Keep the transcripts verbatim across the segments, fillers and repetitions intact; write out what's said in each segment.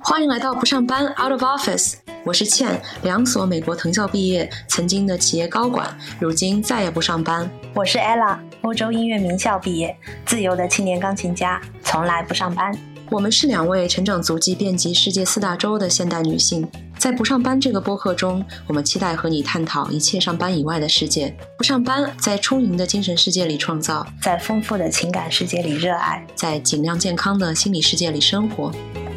欢迎来到不上班 Out of Office， 我是倩，两所美国藤校毕业，曾经的企业高管，如今再也不上班。 我是 Ella， 欧洲音乐名校毕业，自由的青年钢琴家，从来不上班。 我们是两位成长足迹遍及世界四大洲的现代女性，在不上班这个播客中，我们期待和你探讨一切上班以外的世界。不上班，在充盈的精神世界里创造， 在丰富的情感世界里热爱， 在尽量健康的心理世界里生活。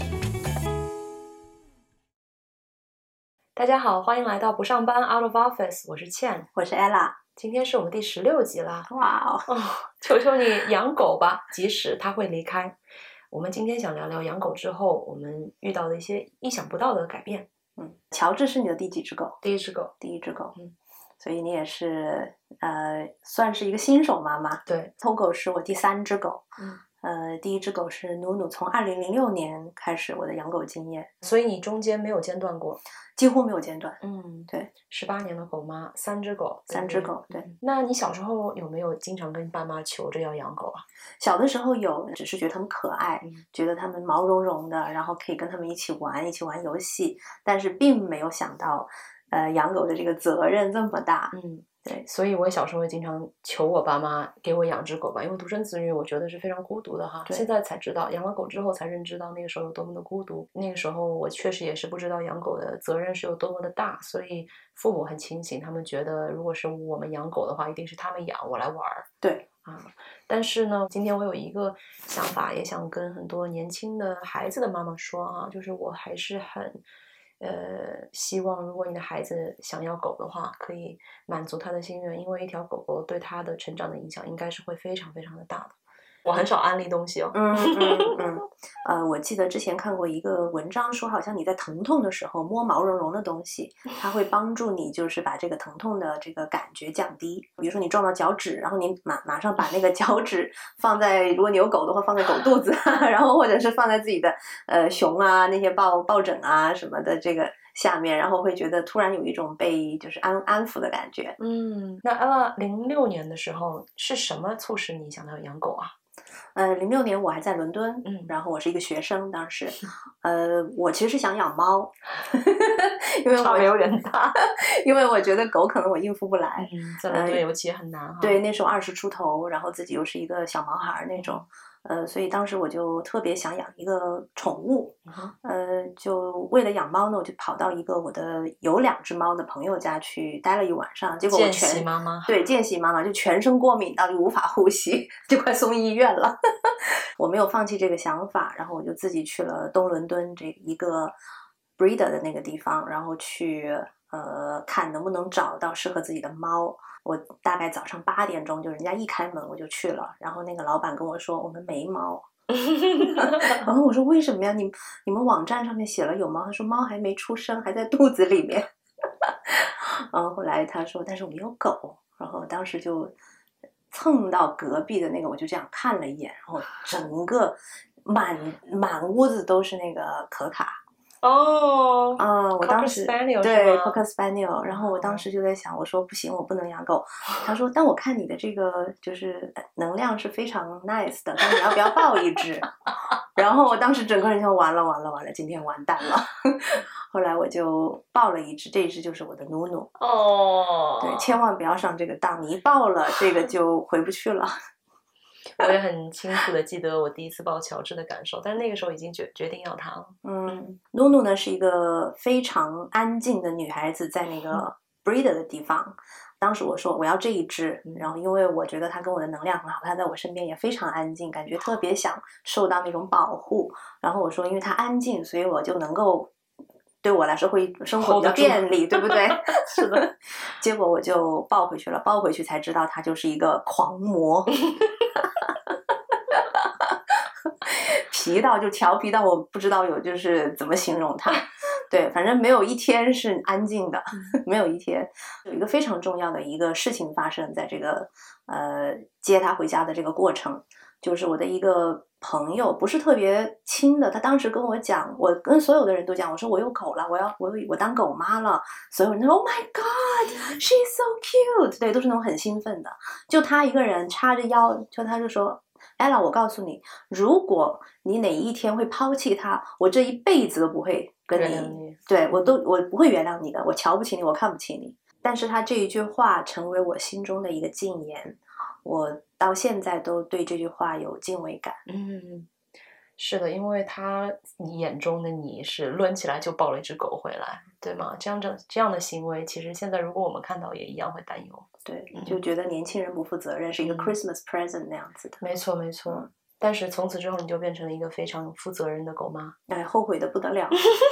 大家好，欢迎来到不上班 Out of Office， 我是倩， 我是 Ella。 今天是我们第十六集啦！ 哇哦， 求求你养狗吧，即使它会离开。我们今天想聊聊养狗之后我们遇到的一些意想不到的改变。 嗯，乔治是你的第几只狗？ 第一只狗。 第一只狗， 嗯， 所以你也是呃，算是一个新手妈妈。 对， 偷狗是我第三只狗。 嗯。 呃，第一只狗是努努，从二零零六年开始我的养狗经验， 所以你中间没有间断过， 几乎没有间断。 嗯， 对， 十八年的狗妈，三只狗， 三只狗，对。 那你小时候有没有经常跟爸妈求着要养狗啊？ 小的时候有，只是觉得它们可爱， 嗯、 觉得它们毛茸茸的，然后可以跟它们一起玩，一起玩游戏，但是并没有想到，呃，养狗的这个责任这么大。 嗯。 对， 所以我小时候也经常求我爸妈给我养只狗吧，因为独生子女我觉得是非常孤独的哈。现在才知道，养了狗之后才认知到那个时候有多么的孤独。那个时候我确实也是不知道养狗的责任是有多么的大，所以父母很清醒，他们觉得如果是我们养狗的话，一定是他们养，我来玩。 对啊，但是呢，今天我有一个想法，也想跟很多年轻的孩子的妈妈说啊，就是我还是很。呃，希望如果你的孩子想要狗的话，可以满足他的心愿，因为一条狗狗对他的成长的影响应该是会非常非常的大的。我很少安利东西哦。 嗯嗯嗯，呃，我记得之前看过一个文章说，好像你在疼痛的时候摸毛茸茸的东西，它会帮助你就是把这个疼痛的这个感觉降低。比如说你撞到脚趾，然后你马马上把那个脚趾放在，如果你有狗的话，放在狗肚子，然后或者是放在自己的呃熊啊那些抱抱枕啊什么的这个下面，然后会觉得突然有一种被就是安安抚的感觉。 嗯，那Ella零六年的时候是什么促使你想要养狗啊？ 呃，零六年我还在伦敦， 嗯， 然后我是一个学生，当时，呃，我其实是想养猫，因为我差别有点大， 因为我觉得狗可能我应付不来， 嗯，在伦敦尤其很难哈、呃。 对，那时候二十出头，然后自己又是一个小毛孩那种。呃，所以当时我就特别想养一个宠物， 嗯、 呃，就为了养猫呢，我就跑到一个我的有两只猫的朋友家去待了一晚上，结果我全见习妈妈， 对，见习妈妈就全身过敏到就无法呼吸，就快送医院了。我没有放弃这个想法，然后我就自己去了东伦敦这一个 breeder 的那个地方，然后去呃看能不能找到适合自己的猫。我大概早上八点钟就人家一开门我就去了，然后那个老板跟我说我们没猫。然后我说为什么呀？你你们网站上面写了有猫，他说猫还没出生，还在肚子里面。然后后来他说但是我们有狗，然后当时就蹭到隔壁的那个，我就这样看了一眼，然后整个满满屋子都是那个可卡。 哦， 啊、嗯，我当时 Spaniel, 对 Cocker Spaniel， 然后我当时就在想，我说不行，我不能养狗。他说，但我看你的这个就是能量是非常 nice 的，但你要不要抱一只？然后我当时整个人就完了完了完了，今天完蛋了。后来我就抱了一只，这一只就是我的努努。 哦， 对，千万不要上这个当，你一抱了这个就回不去了。 我也很清楚的记得我第一次抱乔治的感受，但是那个时候已经决决定要他了。 嗯，努努呢是一个非常安静的女孩子，在那个 breeder 的地方。当时我说我要这一只，然后因为我觉得她跟我的能量很好，她在我身边也非常安静，感觉特别想受到那种保护。然后我说因为她安静，所以我就能够对我来说会生活比较便利，对不对？ 是的。 结果我就抱回去了，抱回去才知道她就是一个狂魔。皮到就调皮到我不知道有就是怎么形容它。对，反正没有一天是安静的，没有一天。有一个非常重要的一个事情发生在这个呃接他回家的这个过程，就是我的一个朋友，不是特别亲的，他当时跟我讲，我跟所有的人都讲，我说我有狗了，我要我我当狗妈了，所有人都说 Oh my God, she's so cute， 对，都是那种很兴奋的。就他一个人叉着腰，就他就说 Ella，我告诉你，如果你哪一天会抛弃他，我这一辈子都不会跟你， 你对我都我不会原谅你的，我瞧不起你，我看不起你。但是他这一句话成为我心中的一个禁言，我到现在都对这句话有敬畏感。 嗯，是的，因为他你眼中的你是抡起来就抱了一只狗回来，对吗？这样这这样的行为，其实现在如果我们看到也一样会担忧。 对，就觉得年轻人不负责任，是一个 Christmas present 那样子的。 没错没错、嗯、但是从此之后你就变成了一个非常负责任的狗妈。 哎，后悔的不得了。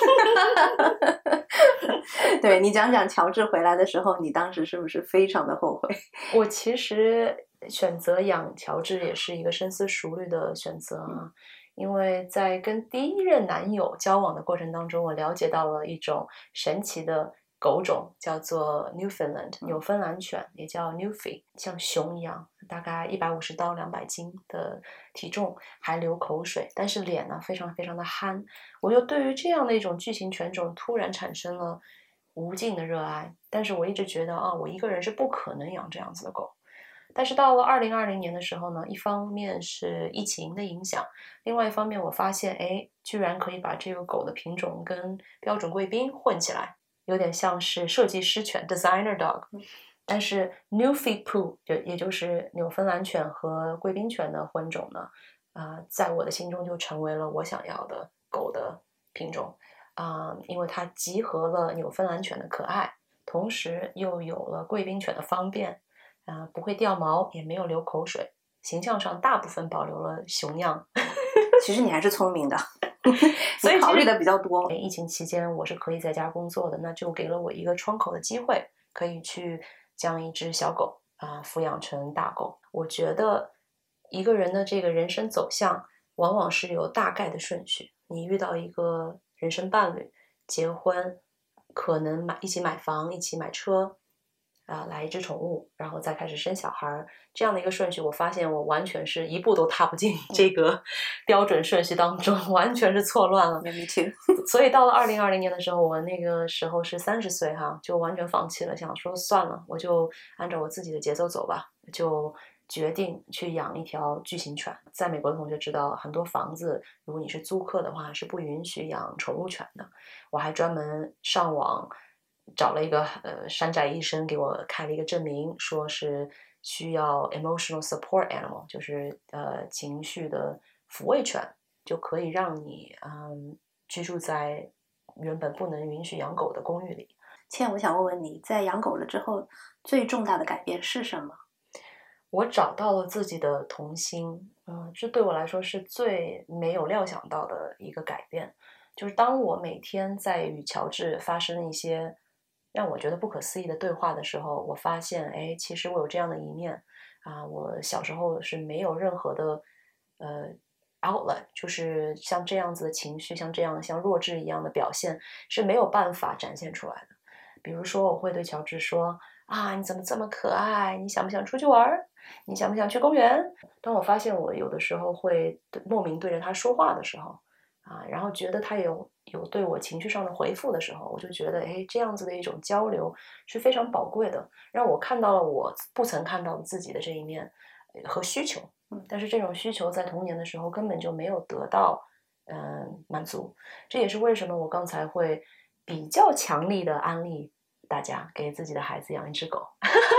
对，你讲讲乔治回来的时候，你当时是不是非常的后悔？ 我其实选择养乔治也是一个深思熟虑的选择啊、嗯，因为在跟第一任男友交往的过程当中，我了解到了一种神奇的狗种，叫做 Newfoundland 纽芬兰犬，也叫 Newfie， 像熊一样，大概一百五十到两百斤的体重，还流口水，但是脸呢非常非常的憨。我就对于这样的一种巨型犬种突然产生了无尽的热爱，但是我一直觉得啊，我一个人是不可能养这样子的狗。但是到了二零二零年的时候呢，一方面是疫情的影响，另外一方面我发现，哎，居然可以把这个狗的品种跟标准贵宾混起来，有点像是设计师犬 designer dog。但是 Newfie Poo 就也就是纽芬兰犬和贵宾犬的混种呢，呃，在我的心中就成为了我想要的狗的品种啊、呃，因为它集合了纽芬兰犬的可爱，同时又有了贵宾犬的方便。啊、呃，不会掉毛，也没有流口水，形象上大部分保留了熊样。 其实你还是聪明的，所以考虑的比较多。 疫情期间我是可以在家工作的，那就给了我一个窗口的机会，可以去将一只小狗啊、呃、抚养成大狗。我觉得一个人的这个人生走向，往往是有大概的顺序。你遇到一个人生伴侣，结婚，可能买一起买房，一起买车。啊、呃，来一只宠物，然后再开始生小孩，这样的一个顺序，我发现我完全是一步都踏不进这个标准顺序当中，完全是错乱了。 Me too。 所以到了二零二零年的时候，我那个时候是三十岁哈，就完全放弃了，想说算了，我就按照我自己的节奏走吧，就决定去养一条巨型犬。在美国的同学知道，很多房子如果你是租客的话，是不允许养宠物犬的。我还专门上网。找了一个呃山寨医生给我开了一个证明，说是需要 emotional support animal， 就是呃情绪的抚慰犬，就可以让你嗯居住在原本不能允许养狗的公寓里。 倩，我想问问你，在养狗了之后，最重大的改变是什么？ 我找到了自己的童心，嗯，这对我来说是最没有料想到的一个改变。就是当我每天在与乔治发生一些让我觉得不可思议的对话的时候，我发现，哎，其实我有这样的一面啊！我小时候是没有任何的呃 outlet， 就是像这样子的情绪，像这样像弱智一样的表现是没有办法展现出来的。比如说，我会对乔治说：“啊，你怎么这么可爱？你想不想出去玩？你想不想去公园？”当我发现我有的时候会莫名对着他说话的时候，啊，然后觉得他有有对我情绪上的回复的时候，我就觉得，哎，这样子的一种交流是非常宝贵的，让我看到了我不曾看到自己的这一面和需求。但是这种需求在童年的时候根本就没有得到嗯满足，这也是为什么我刚才会比较强力的安利大家给自己的孩子养一只狗。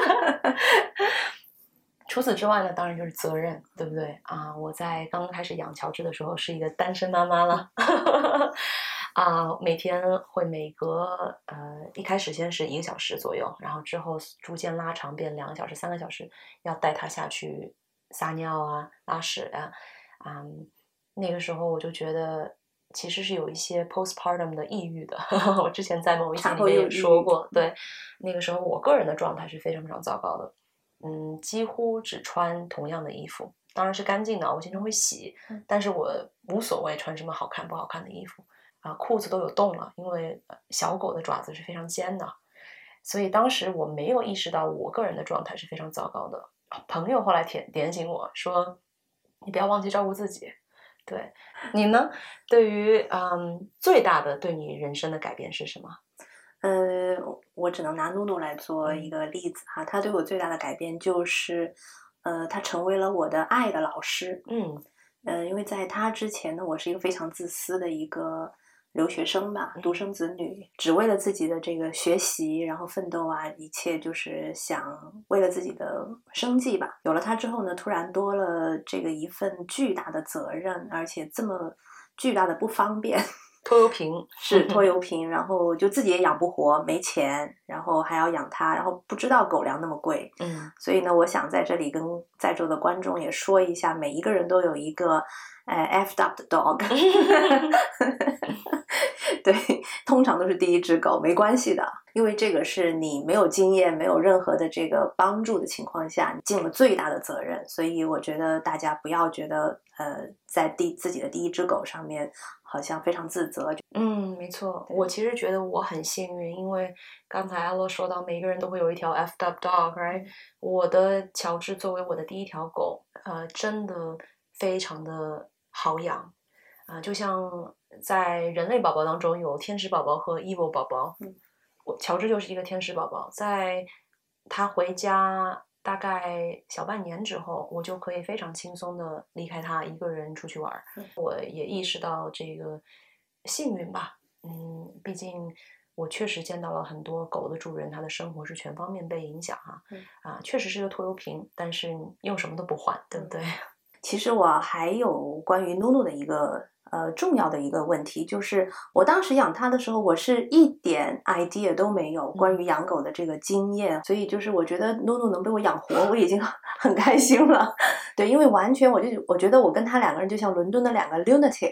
除此之外呢，当然就是责任，对不对啊？我在刚刚开始养乔治的时候是一个单身妈妈了，啊，每天会每隔呃一开始先是一个小时左右，然后之后逐渐拉长变两个小时、三个小时，要带他下去撒尿啊、拉屎啊，嗯，那个时候我就觉得其实是有一些 postpartum 的抑郁的，我之前在某一集里面也说过，对，那个时候我个人的状态是非常非常糟糕的。嗯，几乎只穿同样的衣服，当然是干净的，我经常会洗，但是我无所谓穿什么好看不好看的衣服啊，裤子都有洞了，因为小狗的爪子是非常尖的，所以当时我没有意识到我个人的状态是非常糟糕的。朋友后来点点醒我说：“你不要忘记照顾自己。”对，你呢？对于嗯最大的对你人生的改变是什么？ 呃，我只能拿露露来做一个例子哈，她对我最大的改变就是， 呃，他成为了我的爱的老师。 嗯， 呃，因为在他之前呢，我是一个非常自私的一个留学生吧，独生子女，只为了自己的这个学习，然后奋斗啊，一切就是想为了自己的生计吧。有了他之后呢，突然多了这个一份巨大的责任，而且这么巨大的不方便。 拖油瓶是拖油瓶，然后就自己也养不活，没钱，然后还要养它，然后不知道狗粮那么贵， 嗯， 所以呢，我想在这里跟在座的观众也说一下，每一个人都有一个呃 effed up 的 dog， 对，通常都是第一只狗，没关系的，因为这个是你没有经验、没有任何的这个帮助的情况下，你尽了最大的责任，所以我觉得大家不要觉得呃，在第自己的第一只狗上面好像非常自责。 嗯，没错，我其实觉得我很幸运，因为刚才阿洛说到每个人都会有一条 effed up dog，right？我的乔治作为我的第一条狗，呃，真的非常的好养，啊、呃，就像在人类宝宝当中有天使宝宝和 evil 宝宝， 嗯， 我乔治就是一个天使宝宝，在他回家大概小半年之后，我就可以非常轻松的离开他一个人出去玩。 嗯， 我也意识到这个幸运吧，嗯，毕竟我确实见到了很多狗的主人，他的生活是全方面被影响哈、 嗯， 啊，确实是个拖油瓶，但是用什么都不换，对不对？ 其实我还有关于露露的一个呃重要的一个问题，就是我当时养它的时候，我是一点 idea 都没有关于养狗的这个经验，所以就是我觉得露露能被我养活，我已经很开心了。对，因为完全我就我觉得我跟他两个人就像伦敦的两个 lunatic。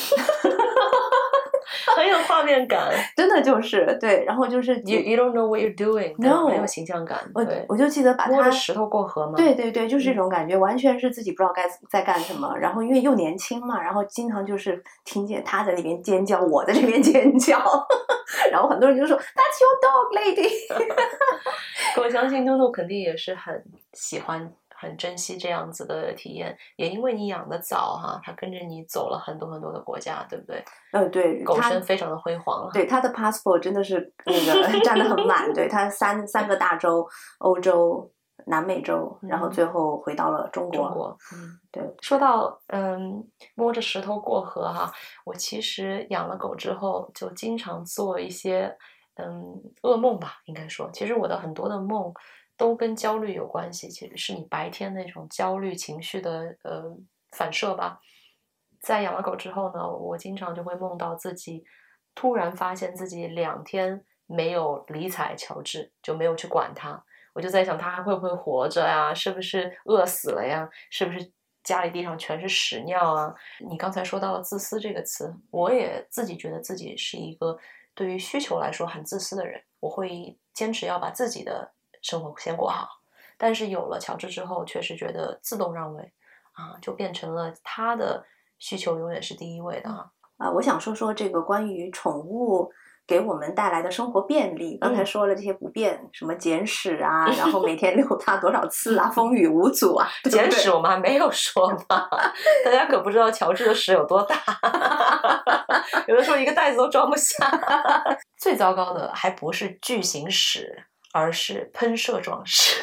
很有画面感， 真的就是对，然后就是 you you don't know what you're doing， no， 很有形象感。 我对， 我就记得把它摸着石头过河嘛。 对对对，就是这种感觉，嗯、完全是自己不知道该在干什么。然后因为又年轻嘛，然后经常就是听见他在那边尖叫，我在这边尖叫，然后很多人就说 That's your dog, lady 。 我相信露露肯定也是很喜欢。很珍惜这样子的体验，也因为你养的早哈，它跟着你走了很多很多的国家，对不对？ 呃，对， 狗生非常的辉煌了。 对，它的 passport 真的是那个占得很满，对，它三三个大洲，欧洲、南美洲，然后最后回到了中国。 中国，嗯， 对。 说到嗯摸着石头过河哈，我其实养了狗之后，就经常做一些嗯噩梦吧，应该说，其实我的很多的梦。都跟焦虑有关系，其实是你白天那种焦虑情绪的呃反射吧。在养了狗之后呢，我经常就会梦到自己突然发现自己两天没有理睬乔治，就没有去管他。我就在想他还会不会活着呀？是不是饿死了呀？是不是家里地上全是屎尿啊？你刚才说到了自私这个词，我也自己觉得自己是一个对于需求来说很自私的人，我会坚持要把自己的生活先过好，但是有了乔治之后，确实觉得自动让位啊，就变成了他的需求永远是第一位的啊。 啊，我想说说这个关于宠物给我们带来的生活便利。刚才说了这些不便，嗯、什么捡屎啊，然后每天遛它多少次啊，风雨无阻啊。 捡屎我们还没有说呢，大家可不知道乔治的屎有多大，有的时候一个袋子都装不下。最糟糕的还不是巨型屎。而是喷射状屎。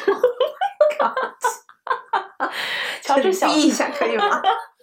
乔治小一下可以吗？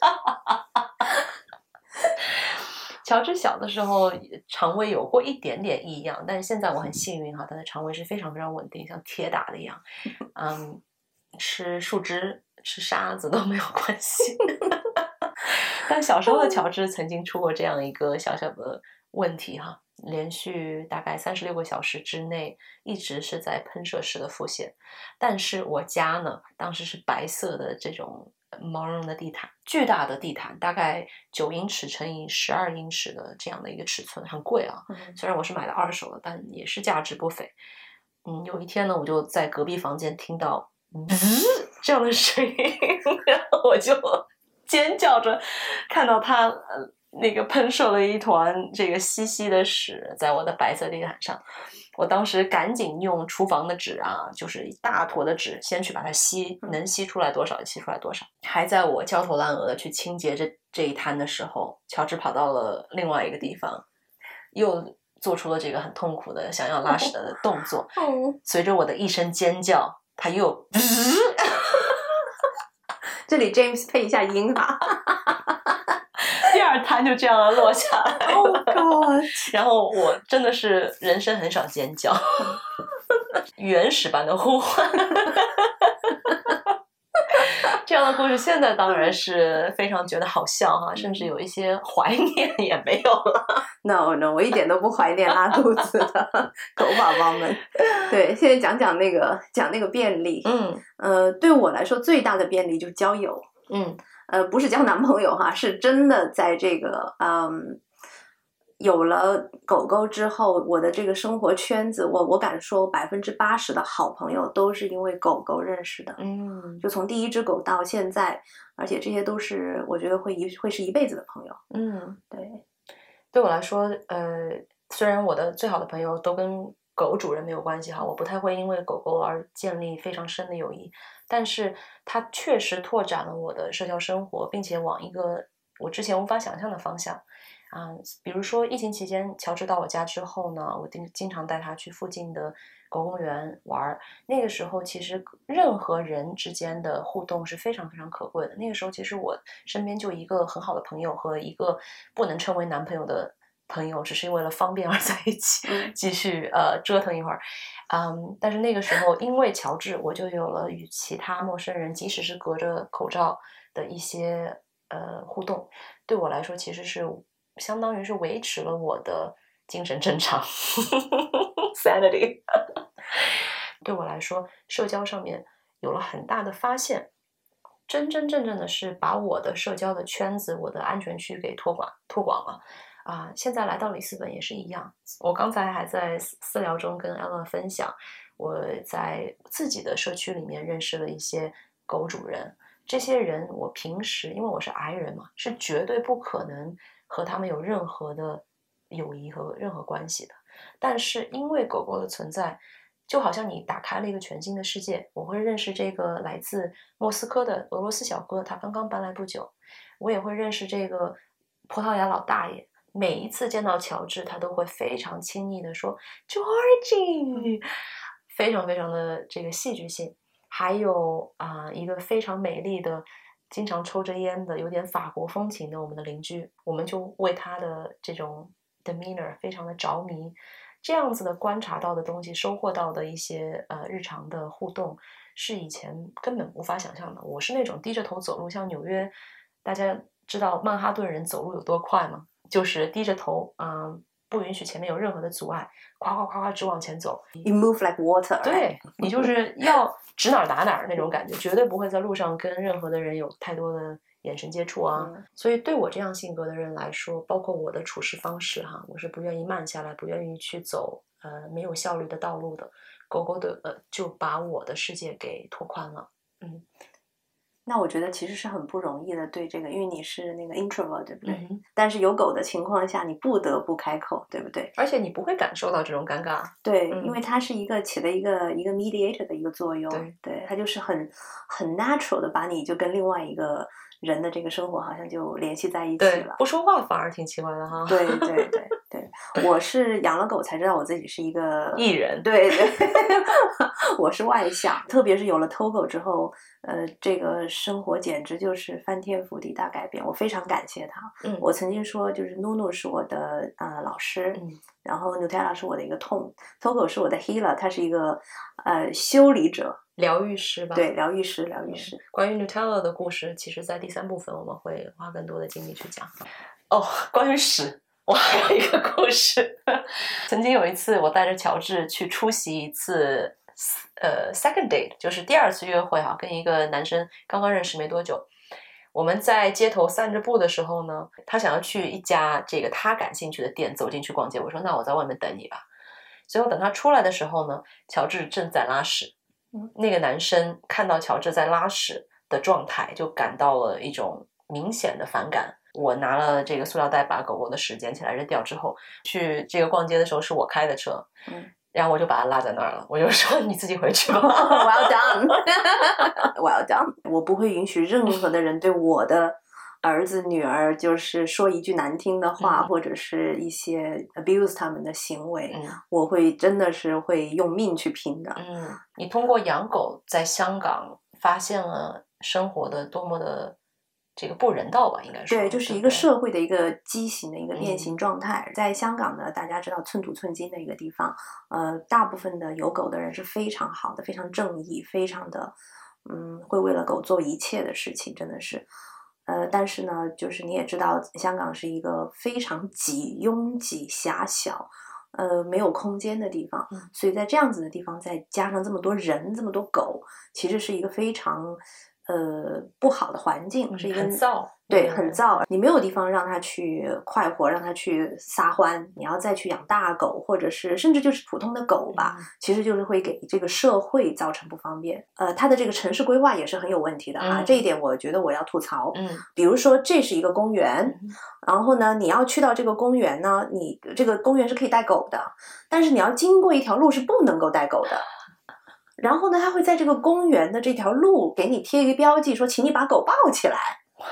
乔治小的时候肠胃有过一点点异样，但是现在我很幸运哈，他的肠胃是非常非常稳定，像铁打的一样。嗯，吃树枝、吃沙子都没有关系。但小时候的乔治曾经出过这样一个小小的问题哈。连续大概三十六个小时之内一直是在喷射式的腹泻，但是我家呢当时是白色的这种毛绒的地毯，巨大的地毯，大概九英尺乘以十二英尺的这样的一个尺寸，很贵啊。虽然我是买的二手的，但也是价值不菲。嗯，有一天呢，我就在隔壁房间听到滋这样的声音，然后我就尖叫着看到它。呃那个喷射了一团这个稀稀的屎在我的白色地毯上，我当时赶紧用厨房的纸啊，就是一大坨的纸，先去把它吸，能吸出来多少就吸出来多少。还在我焦头烂额的去清洁这这一滩的时候，乔治跑到了另外一个地方，又做出了这个很痛苦的想要拉屎的动作。随着我的一声尖叫，他又这里 James 配一下音哈。 第二摊就这样落下来了。 Oh God！ 然后我真的是人生很少尖叫，原始版的呼唤。这样的故事现在当然是非常觉得好笑哈，甚至有一些怀念也没有了。 No No， 我一点都不怀念拉肚子的狗宝宝们。对，现在讲讲那个讲那个便利。 嗯， 呃，对我来说最大的便利就是交友。 嗯， 呃，不是交男朋友哈，是真的在这个嗯。有了狗狗之后，我的这个生活圈子，我我敢说百分之八十的好朋友都是因为狗狗认识的。 嗯， 就从第一只狗到现在，而且这些都是我觉得会一会是一辈子的朋友。 嗯， 对， 对我来说，呃，虽然我的最好的朋友都跟狗主人没有关系哈，我不太会因为狗狗而建立非常深的友谊，但是它确实拓展了我的社交生活，并且往一个我之前无法想象的方向。啊、嗯，比如说疫情期间，乔治到我家之后呢，我经经常带他去附近的狗公园玩。那个时候，其实任何人之间的互动是非常非常可贵的。那个时候，其实我身边就一个很好的朋友和一个不能称为男朋友的朋友，只是为了方便而在一起，继续呃折腾一会儿。嗯，但是那个时候，因为乔治，我就有了与其他陌生人，即使是隔着口罩的一些呃互动。对我来说，其实是相当于是维持了我的精神正常sanity。对我来说，社交上面有了很大的发现，真真正正的是把我的社交的圈子、我的安全区给拓广拓广了。啊、呃，现在来到里斯本也是一样。我刚才还在私聊中跟 Ella 分享，我在自己的社区里面认识了一些狗主人。这些人我平时因为我是 I 人嘛，是绝对不可能和他们有任何的友谊和任何关系的。但是因为狗狗的存在，就好像你打开了一个全新的世界。我会认识这个来自莫斯科的俄罗斯小哥，他刚刚搬来不久。我也会认识这个葡萄牙老大爷。每一次见到乔治，他都会非常亲昵的说 Georgie， 非常非常的这个戏剧性。还有啊、呃，一个非常美丽的经常抽着烟的有点法国风情的我们的邻居，我们就为他的这种 demeanor 非常的着迷。这样子的观察到的东西，收获到的一些呃日常的互动，是以前根本无法想象的。我是那种低着头走路，像纽约，大家知道曼哈顿人走路有多快吗？就是低着头，嗯、呃，不允许前面有任何的阻碍，夸夸夸夸直往前走。 You move like water。 对，你就是要指哪儿打哪儿那种感觉，绝对不会在路上跟任何的人有太多的眼神接触啊。嗯、所以对我这样性格的人来说，包括我的处事方式哈，我是不愿意慢下来，不愿意去走呃没有效率的道路的。狗狗的呃就把我的世界给拓宽了，嗯。 那我觉得其实是很不容易的，对这个，因为你是那个 introvert， 对不对？ 嗯、 但是有狗的情况下，你不得不开口，对不对？ 而且你不会感受到这种尴尬。 对， 嗯、 因为它是一个起了一个一个 mediator 的一个作用。 对， 对，它就是很很 natural 的把你就跟另外一个人的这个生活好像就联系在一起了。 不说话反而挺奇怪的哈。 对对对对，我是养了狗才知道我自己是一个艺人。 对对，我是外向，特别是有了 Togo 之后，呃，这个生活简直就是翻天覆地大改变，我非常感谢他。 嗯， 我曾经说，就是 Nunu 是我的呃老师， 嗯， 然后 Nutella 是我的一个痛 Togo 是我的 healer， 他是一个呃修理者。 疗愈师吧， 对，疗愈师，疗愈师。 嗯、关于 Nutella 的故事，其实在第三部分我们会花更多的精力去讲。哦，关于屎，我还有一个故事。曾经有一次，我带着乔治去出席一次呃 second date， 就是第二次约会哈，跟一个男生刚刚认识没多久。我们在街头散着步的时候呢，他想要去一家这个他感兴趣的店，走进去逛街。我说那我在外面等你吧。最后等他出来的时候呢，乔治正在拉屎。那个男生看到乔治在拉屎的状态，就感到了一种明显的反感。我拿了这个塑料袋把狗狗的屎捡起来扔掉之后，去这个逛街的时候是我开的车，嗯，然后我就把它落在那儿了，我就说你自己回去吧。 Well done， Well done。我不会允许任何的人对我的儿子女儿就是说一句难听的话，嗯、或者是一些 abuse 他们的行为，嗯、我会真的是会用命去拼的。 嗯，你通过养狗在香港发现了生活的多么的这个不人道吧，应该说。 对，就是一个社会的一个畸形的一个变形状态。嗯、在香港呢，大家知道寸土寸金的一个地方，呃，大部分的有狗的人是非常好的，非常正义，非常的，嗯，会为了狗做一切的事情，真的是。呃，但是呢，就是你也知道，香港是一个非常挤、拥挤、狭小，呃，没有空间的地方， 嗯、 所以在这样子的地方，再加上这么多人、这么多狗，其实是一个非常呃不好的环境， 嗯、 是一个很燥， 对，很燥。你没有地方让它去快活，让它去撒欢。你要再去养大狗，或者是甚至就是普通的狗吧， 嗯、 其实就是会给这个社会造成不方便。呃，它的这个城市规划也是很有问题的哈， 嗯、 这一点我觉得我要吐槽。 嗯， 比如说这是一个公园， 嗯、 然后呢，你要去到这个公园呢，你这个公园是可以带狗的，但是你要经过一条路是不能够带狗的。然后呢，他会在这个公园的这条路给你贴一个标记，说请你把狗抱起来。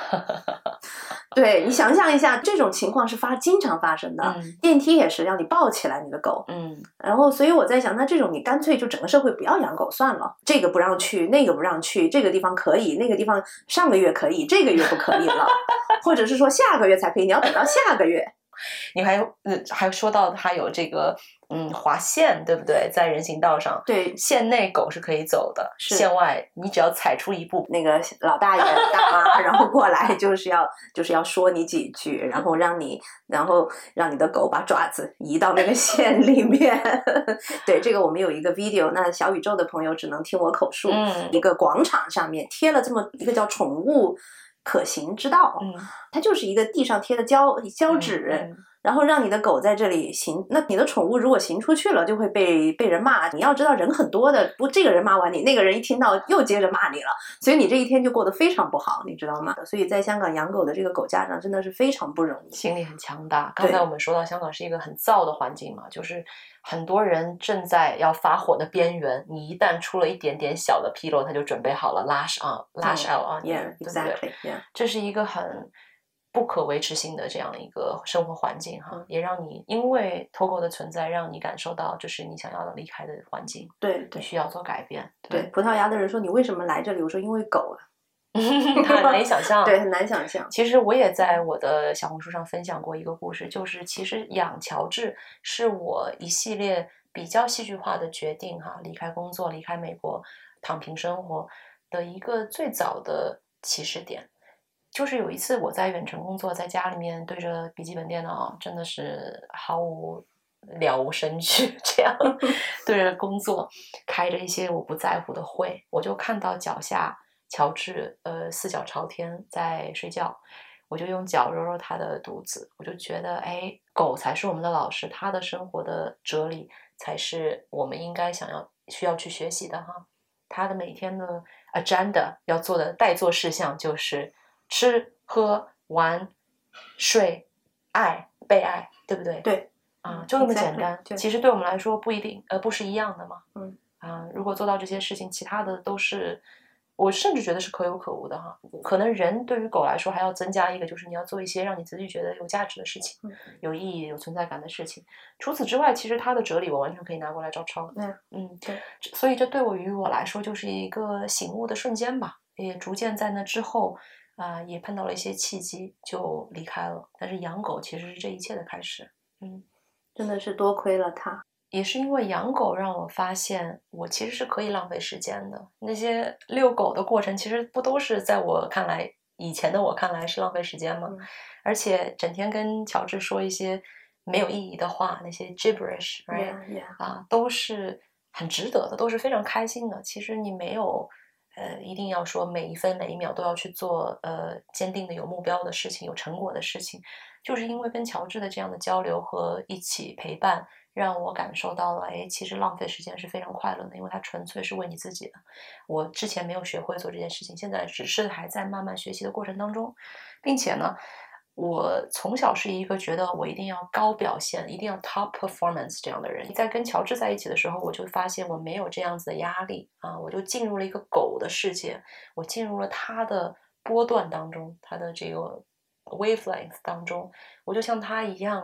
对，你想象一下，这种情况是发经常发生的。 嗯、 电梯也是让你抱起来你的狗。 嗯， 然后所以我在想，那这种你干脆就整个社会不要养狗算了，这个不让去，那个不让去，这个地方可以，那个地方上个月可以，这个月不可以了，或者是说下个月才可以，你要等到下个月。 你还呃还说到它有这个嗯划线，对不对？在人行道上， 对， 线内狗是可以走的，线外你只要踩出一步， 那个老大爷大妈然后过来就是要就是要说你几句，然后让你然后让你的狗把爪子移到那个线里面。对，这个我们有一个 video， 那小宇宙的朋友只能听我口述。 嗯、 一个广场上面贴了这么一个叫宠物可行之道， 嗯， 它就是一个地上贴的胶胶纸。 嗯嗯， 然后让你的狗在这里行，那你的宠物如果行出去了，就会被被人骂。你要知道，人很多的，不，这个人骂完你，那个人一听到又接着骂你了，所以你这一天就过得非常不好，你知道吗？所以在香港养狗的这个狗家长真的是非常不容易， 心理很强大。刚才我们说到香港是一个很燥的环境嘛，就是很多人正在要发火的边缘，你一旦出了一点点小的纰漏，他就准备好了 lash on lash out on you， yeah, exactly, yeah. 这是一个很不可维持性的这样一个生活环境哈，也让你因为偷狗的存在，让你感受到这是你想要离开的环境， 对，对， 你需要做改变。 对，葡萄牙的人说你为什么来这里？我说因为狗啊。 很难以想象， 对，很难想象。 其实我也在我的小红书上分享过一个故事，就是其实养乔治是我一系列比较戏剧化的决定哈，离开工作，离开美国，躺平生活的一个最早的起始点。就是有一次我在远程工作，在家里面对着笔记本电脑，真的是毫无了无生趣，这样对着工作，开着一些我不在乎的会，我就看到脚下乔治呃四脚朝天在睡觉，我就用脚揉揉他的肚子，我就觉得哎，狗才是我们的老师，他的生活的哲理才是我们应该想要需要去学习的哈。他的每天的 agenda 要做的待做事项就是吃喝玩睡爱被爱，对不对？ 对啊，就那么简单。 exactly, 其实对我们来说不一定呃不是一样的嘛。 嗯啊，如果做到这些事情，其他的都是我甚至觉得是可有可无的哈。可能人对于狗来说还要增加一个，就是你要做一些让你自己觉得有价值的事情， 嗯、 有意义有存在感的事情。除此之外，其实它的哲理我完全可以拿过来照抄。 嗯嗯， 对。 所以这对我于我来说就是一个醒悟的瞬间吧，也逐渐在那之后啊、呃，也碰到了一些契机，就离开了。但是养狗其实是这一切的开始。嗯， 真的是多亏了它。 也是因为养狗让我发现，我其实是可以浪费时间的。那些遛狗的过程，其实不都是在我看来，以前的我看来是浪费时间吗？ 嗯、 而且整天跟乔治说一些没有意义的话，那些 gibberish，right？、 yeah, yeah. 啊，都是很值得的，都是非常开心的。其实你没有，呃，一定要说每一分每一秒都要去做，呃，坚定的有目标的事情，有成果的事情，就是因为跟乔治的这样的交流和一起陪伴。让我感受到了，哎，其实浪费时间是非常快乐的，因为它纯粹是为你自己的。我之前没有学会做这件事情，现在只是还在慢慢学习的过程当中，并且呢，我从小是一个觉得我一定要高表现，一定要 top performance 这样的人。在跟乔治在一起的时候，我就发现我没有这样子的压力啊，我就进入了一个狗的世界，我进入了他的波段当中，他的这个 wavelength 当中，我就像他一样。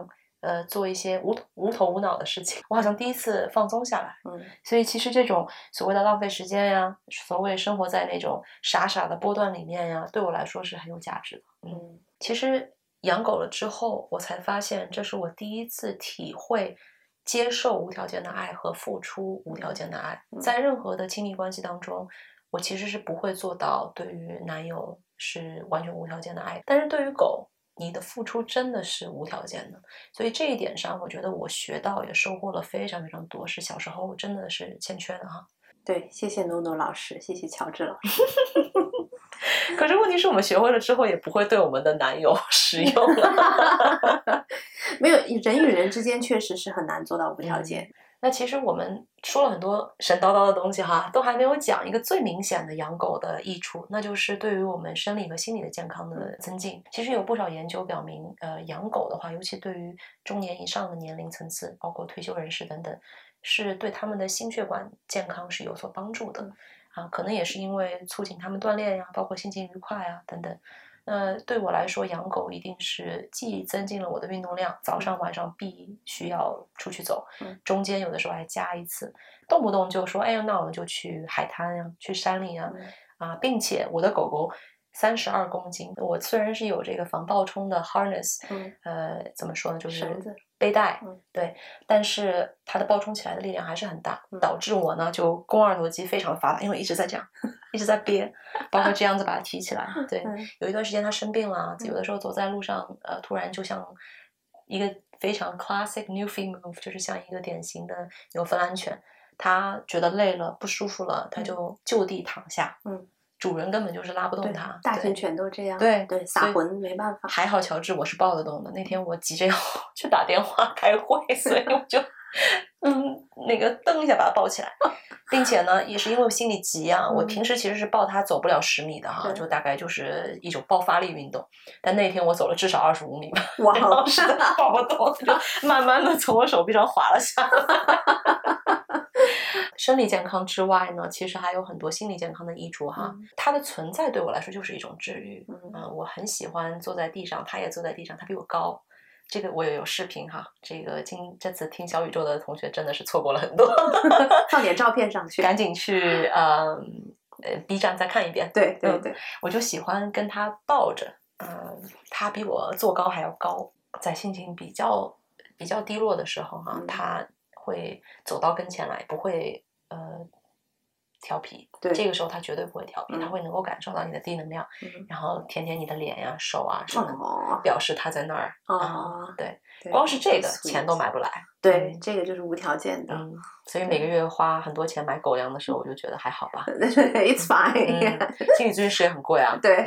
呃做一些无无头无脑的事情，我好像第一次放松下来。 嗯， 所以其实这种所谓的浪费时间呀，所谓生活在那种傻傻的波段里面呀，对我来说是很有价值的。嗯，其实养狗了之后，我才发现这是我第一次体会接受无条件的爱和付出无条件的爱。在任何的亲密关系当中，我其实是不会做到对于男友是完全无条件的爱，但是对于狗，你的付出真的是无条件的。所以这一点上，我觉得我学到也收获了非常非常多，是小时候真的是欠缺的哈。 对，谢谢诺诺老师，谢谢乔治老师。 可是问题是我们学会了之后，也不会对我们的男友使用了。 没有，人与人之间确实是很难做到无条件。 嗯，那其实我们说了很多神叨叨的东西哈，都还没有讲一个最明显的养狗的益处，那就是对于我们生理和心理的健康的增进。其实有不少研究表明，呃，养狗的话，尤其对于中年以上的年龄层次，包括退休人士等等，是对他们的心血管健康是有所帮助的。啊，可能也是因为促进他们锻炼呀，包括心情愉快啊等等。那对我来说，养狗一定是既增进了我的运动量，早上晚上必须要出去走，中间有的时候还加一次，动不动就说，哎呀，那我们就去海滩呀，去山里呀，啊，并且我的狗狗三十二公斤，我虽然是有这个防暴冲的 harness， 嗯， 呃，怎么说呢，就是绳子背带， 嗯， 对，但是它的暴冲起来的力量还是很大， 嗯， 导致我呢就肱二头肌非常发达，因为一直在这样，一直在憋，包括这样子把它提起来。对， 嗯， 有一段时间它生病了，有的时候走在路上，呃，突然就像一个非常 classic Newfie move，就是像一个典型的纽芬兰犬，它觉得累了、不舒服了，它就就地躺下。 嗯。 主人根本就是拉不动它， 大型犬都这样， 对对，撒浑没办法。 还好乔治我是抱得动的，那天我急着要去打电话开会，所以我就嗯那个蹬一下把它抱起来，并且呢也是因为我心里急啊，我平时其实是抱它走不了十米的哈，就大概就是一种爆发力运动，但那天我走了至少二十五米吧， 哇， 然后实在抱不动，就慢慢的从我手臂上滑了下来。生理健康之外呢，其实还有很多心理健康的益处哈。嗯、它的存在对我来说就是一种治愈。嗯、呃，我很喜欢坐在地上，它也坐在地上，它比我高。这个我也有视频哈。这个今这次听小宇宙的同学真的是错过了很多， 放点照片上去， 赶紧去呃呃 B 站再看一遍。 对对对、嗯， 我就喜欢跟它抱着，嗯、呃，它比我坐高还要高，在心情比较比较低落的时候哈，它、嗯。会走到跟前来，不会呃调皮。 对， 这个时候他绝对不会调皮，嗯、他会能够感受到你的低能量，嗯、然后舔舔你的脸呀、手啊什么， 哦、 表示他在那儿。 哦、 啊，对，对光是这个钱都买不来。 对， 嗯、 这个就是无条件的。 嗯，所以每个月花很多钱买狗粮的时候，我就觉得还好吧。 It's fine、 嗯。心理咨询师也很贵啊。 对。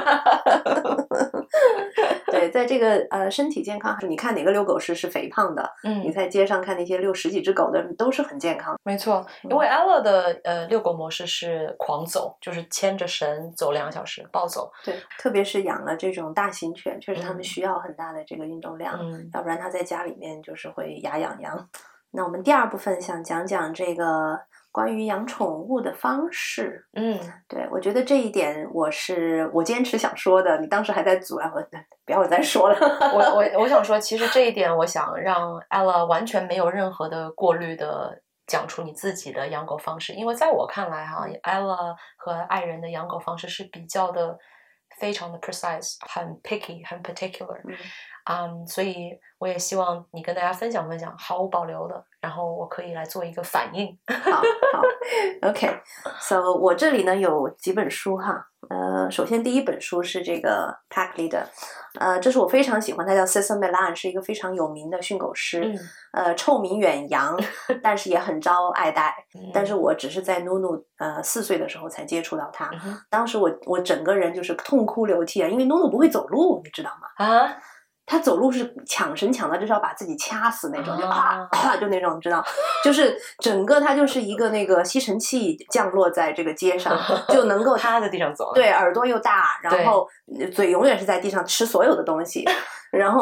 对，在这个呃身体健康，你看哪个遛狗师是肥胖的？嗯，你在街上看那些遛十几只狗的人都是很健康。 没错，因为 Ella 的呃遛狗模式是狂走，就是牵着绳走两个小时，暴走。 对，特别是养了这种大型犬，确实他们需要很大的这个运动量，嗯、要不然它在家里面就是会牙痒痒。那我们第二部分想讲讲这个。关于养宠物的方式， 嗯， 对，我觉得这一点我是我坚持想说的。你当时还在阻拦我，不要我再说了。 我我我想说，其实这一点，我想让 Ella 完全没有任何的过滤的讲出你自己的养狗方式，因为在我看来哈、嗯、，Ella 和爱人的养狗方式是比较的非常的 precise， 很 picky， 很 particular。嗯Um, 所以我也希望你跟大家分享分享，毫无保留的，然后我可以来做一个反应。 好，好 ，OK。So 我这里呢有几本书哈，呃，首先第一本书是这个 Pack Leader， 呃，这是我非常喜欢，他叫 Cecil Milan， 是一个非常有名的训狗师，嗯、呃，臭名远扬，但是也很招爱戴。嗯、但是我只是在努努呃四岁的时候才接触到他，嗯、当时我我整个人就是痛哭流涕啊，因为努努不会走路，你知道吗？ 啊。 他走路是抢绳抢到就是要把自己掐死那种，就啊啊就那种，你知道，就是整个他就是一个那个吸尘器降落在这个街上，就能够趴在地上走， 对，耳朵又大，然后嘴永远是在地上吃所有的东西，然后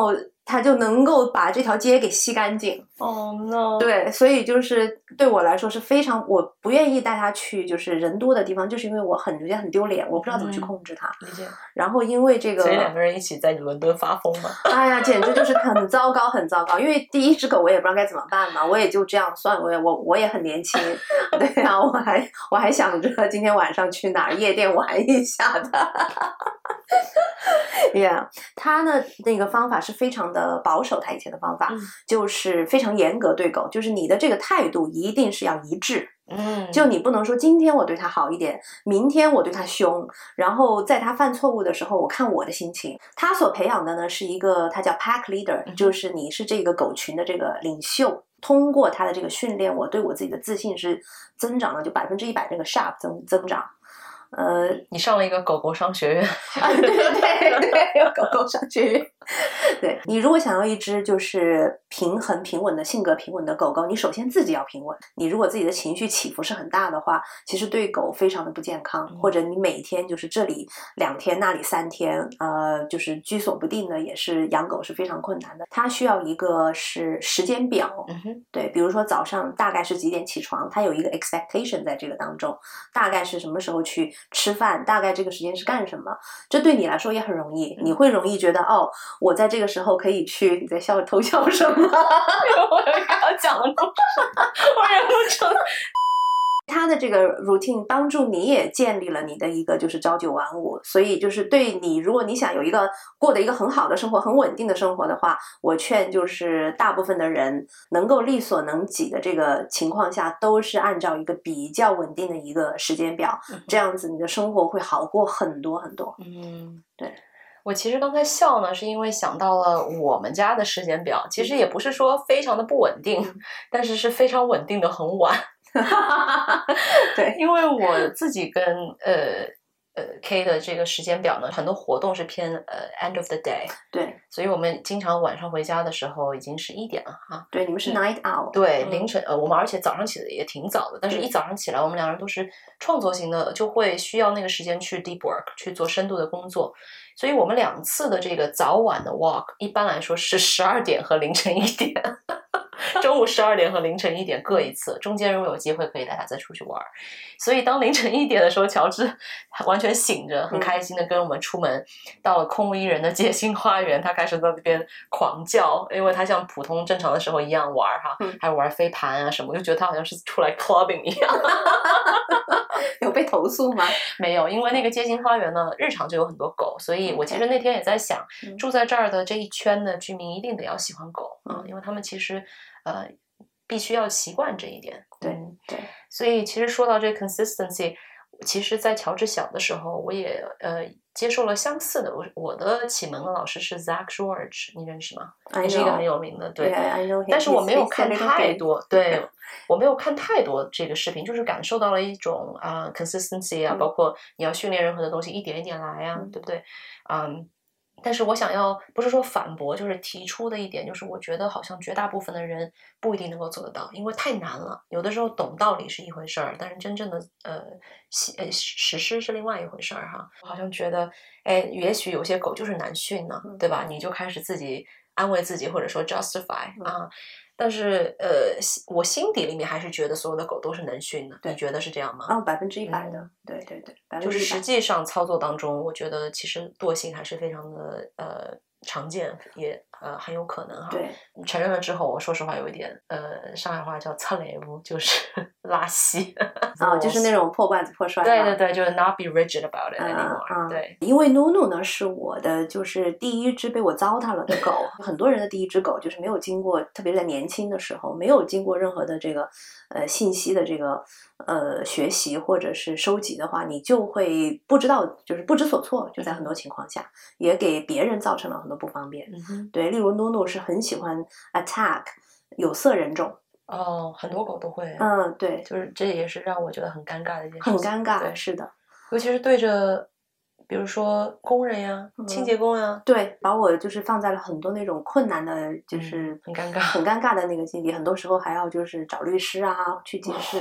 它就能够把这条街给吸干净。 哦、oh, no！ 对，所以就是对我来说是非常，我不愿意带它去就是人多的地方，就是因为我很觉得很丢脸，我不知道怎么去控制它。 理解。 然后因为这个， 所以两个人一起在伦敦发疯嘛。 哎呀，简直就是很糟糕，很糟糕。因为第一只狗我也不知道该怎么办嘛，我也就这样算，我也我我也很年轻，对啊，我还我还想着今天晚上去哪儿夜店玩一下的。Yeah， 他呢那个方法是非常的保守，他以前的方法、嗯、就是非常严格对狗，就是你的这个态度一定是要一致。 嗯， 就你不能说今天我对他好一点，明天我对他凶，然后在他犯错误的时候，我看我的心情。他所培养的呢是一个，他叫 pack leader，、嗯、就是你是这个狗群的这个领袖。通过他的这个训练，我对我自己的自信是增长了，就百分之一百这个 sharp 增增长。呃， 你上了一个狗狗商学院。 啊，对对对，狗狗商学院。对，你如果想要一只就是平衡平稳的性格平稳的狗狗，你首先自己要平稳。你如果自己的情绪起伏是很大的话，其实对狗非常的不健康。嗯、或者你每天就是这里两天那里三天，呃，就是居所不定的，也是养狗是非常困难的。它需要一个是时间表， 嗯哼， 对，比如说早上大概是几点起床，它有一个 expectation 在这个当中，大概是什么时候去吃饭，大概这个时间是干什么，这对你来说也很容易，你会容易觉得哦，我在这个时候可以去，你在笑偷笑什么？ 我刚刚讲的故事，我忍不住了。 他的这个 routine 帮助你也建立了你的一个就是朝九晚五，所以就是对你，如果你想有一个过得一个很好的生活，很稳定的生活的话，我劝就是大部分的人能够力所能及的这个情况下，都是按照一个比较稳定的一个时间表，嗯、这样子你的生活会好过很多很多。 嗯， 对。 我其实刚才笑呢，是因为想到了我们家的时间表，其实也不是说非常的不稳定，嗯、但是是非常稳定的很晚。 对， 因为我自己跟呃呃 K 的这个时间表呢，很多活动是偏呃 end of the day， 对， 所以我们经常晚上回家的时候已经十一点了哈。 对，你们是 night owl， 对， 嗯、 凌晨呃，我们而且早上起的也挺早的，但是一早上起来，我们两人都是创作型的，就会需要那个时间去 deep work 去做深度的工作，所以我们两次的这个早晚的 walk 一般来说是十二点和凌晨一点。中午十二点和凌晨一点各一次，中间如果有机会可以带他再出去玩。所以当凌晨一点的时候，乔治完全醒着，很开心的跟我们出门，到了空无一人的街心花园，他开始在那边狂叫，因为他像普通正常的时候一样玩哈，还玩飞盘啊什么，我就觉得他好像是出来 clubbing 一样。 有被投诉吗？ 没有，因为那个街心花园呢，日常就有很多狗，所以我其实那天也在想， okay. 住在这儿的这一圈的居民一定得要喜欢狗啊、嗯，因为他们其实呃必须要习惯这一点。 对、 嗯、 对， 所以其实说到这个 consistency， 其实在乔治小的时候，我也呃接受了相似的，我我的启蒙的老师是 Zach George， 你认识吗？也是一个很有名的，对。 Yeah, I know him. 但是我没有看太多，对，我没有看太多这个视频，就是感受到了一种啊、uh, consistency 啊、嗯，包括你要训练任何的东西一点一点来啊，嗯、对不对？嗯。但是我想要不是说反驳，就是提出的一点，就是我觉得好像绝大部分的人不一定能够做得到，因为太难了。有的时候懂道理是一回事儿，但是真正的呃呃实施是另外一回事儿哈。我好像觉得，哎，也许有些狗就是难训呢，对吧？你就开始自己安慰自己，或者说 justify 啊。但是呃，我心底里面还是觉得所有的狗都是能训的，你觉得是这样吗？ 哦，百分之一百的，嗯、对对对， 就是实际上操作当中，我觉得其实惰性还是非常的呃常见，也呃很有可能哈。 对， 承认了之后，我说实话有一点呃上海话叫蹭雷屋，就是拉稀啊、哦，就是那种破罐子破摔。 对对对，就是 not be rigid about it anymore、 嗯嗯。 对， 因为努努呢是我的就是第一只被我糟蹋了的狗，很多人的第一只狗就是没有经过，特别在年轻的时候没有经过任何的这个呃信息的这个呃学习或者是收集的话，你就会不知道，就是不知所措，就在很多情况下、嗯、也给别人造成了很多不方便。 嗯、 对，例如努努是很喜欢 attack 有色人种。 哦，很多狗都会。 嗯，对， 就是这也是让我觉得很尴尬的一件事情。 很尴尬，是的， 尤其是对着，比如说工人呀、嗯、清洁工呀， 对，把我就是放在了很多那种困难的，就是、 嗯、很尴尬、 很尴尬的那个境地。很多时候还要就是找律师啊去解释。哦、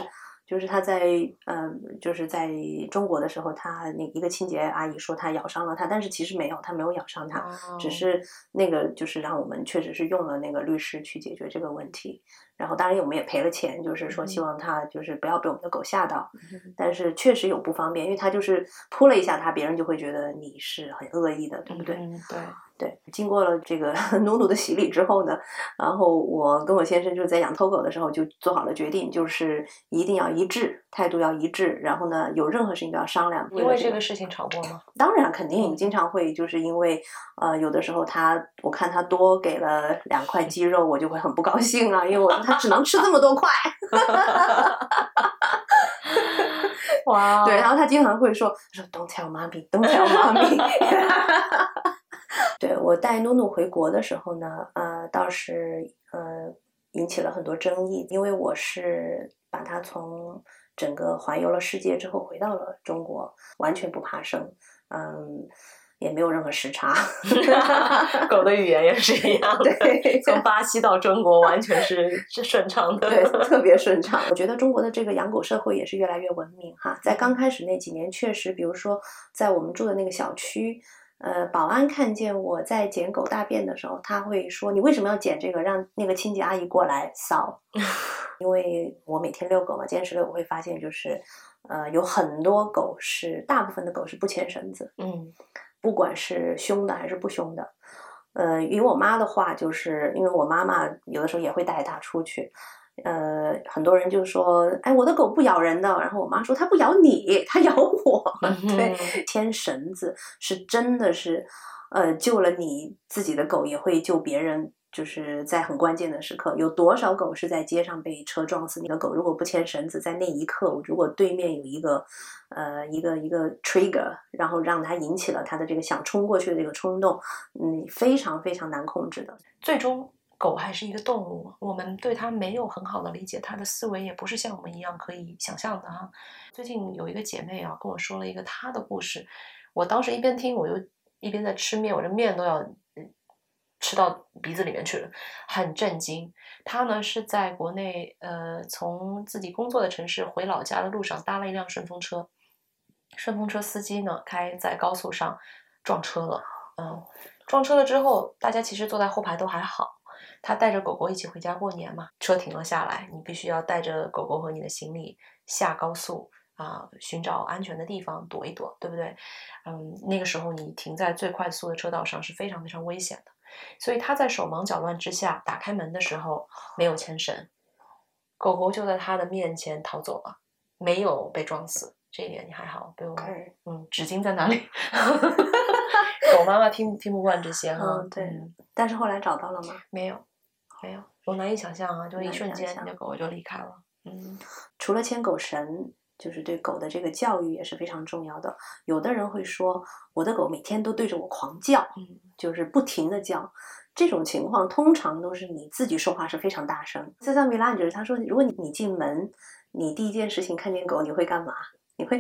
就是他在呃，就是在中国的时候，他那一个清洁阿姨说他咬伤了他，但是其实没有，他没有咬伤他， 哦、 只是那个就是让我们确实是用了那个律师去解决这个问题。然后当然我们也赔了钱，就是说希望他就是不要被我们的狗吓到， 嗯、 但是确实有不方便，因为他就是扑了一下他，别人就会觉得你是很恶意的，对不对？ 嗯、对。 对，经过了这个努努的洗礼之后呢，然后我跟我先生就是在养偷狗的时候就做好了决定，就是一定要一致，态度要一致，然后呢，有任何事情都要商量。 因为这个事情吵过吗？ 当然，肯定经常会，就是因为呃，有的时候他我看他多给了两块鸡肉，我就会很不高兴啊，因为我说他只能吃这么多块。 哇， 对，然后他经常会说说 Don't tell mommy, Don't tell mommy。对，我带努努回国的时候呢，呃，倒是呃引起了很多争议，因为我是把它从整个环游了世界之后回到了中国，完全不怕生，嗯，也没有任何时差。 狗的语言也是一样的， 对， 从巴西到中国完全是是顺畅的， 对，特别顺畅。我觉得中国的这个养狗社会也是越来越文明哈，在刚开始那几年，确实，比如说在我们住的那个小区。呃，保安看见我在捡狗大便的时候，他会说：“你为什么要捡这个？让那个清洁阿姨过来扫。”因为我每天遛狗嘛，坚持遛，我会发现就是，呃，有很多狗是，大部分的狗是不牵绳子， 嗯， 不管是凶的还是不凶的。呃，以我妈的话，就是因为我妈妈有的时候也会带它出去。呃，很多人就说，哎，我的狗不咬人的，然后我妈说它不咬你，它咬我。对，牵绳子是真的是，呃，救了你自己的狗，也会救别人。就是在很关键的时刻，有多少狗是在街上被车撞死？你的狗如果不牵绳子，在那一刻，如果对面有一个，呃，一个一个 trigger， 然后让它引起了它的这个想冲过去的这个冲动，嗯，非常非常难控制的。 最终。狗还是一个动物，我们对它没有很好的理解，它的思维也不是像我们一样可以想象的哈。最近有一个姐妹啊跟我说了一个她的故事，我当时一边听我又一边在吃面，我这面都要吃到鼻子里面去了，很震惊。她呢是在国内呃从自己工作的城市回老家的路上搭了一辆顺风车，顺风车司机呢开在高速上撞车了，嗯，撞车了之后，大家其实坐在后排都还好。他带着狗狗一起回家过年嘛，车停了下来，你必须要带着狗狗和你的行李下高速啊，寻找安全的地方躲一躲，对不对？嗯，那个时候你停在最快速的车道上是非常非常危险的，所以他在手忙脚乱之下打开门的时候没有牵绳，狗狗就在他的面前逃走了，没有被撞死，这一点你还好，对我，嗯，纸巾在哪里？狗妈妈听听不惯这些哈， 嗯，对、嗯。但是后来找到了吗？ 没有。没有，我难以想象啊！就一瞬间，你的狗就离开了。嗯， 除了牵狗绳，就是对狗的这个教育也是非常重要的。有的人会说，我的狗每天都对着我狂叫， 嗯， 就是不停的叫。这种情况通常都是你自己说话是非常大声。塞萨米拉就是他说，如果你进门，你第一件事情看见狗，你会干嘛？你会啊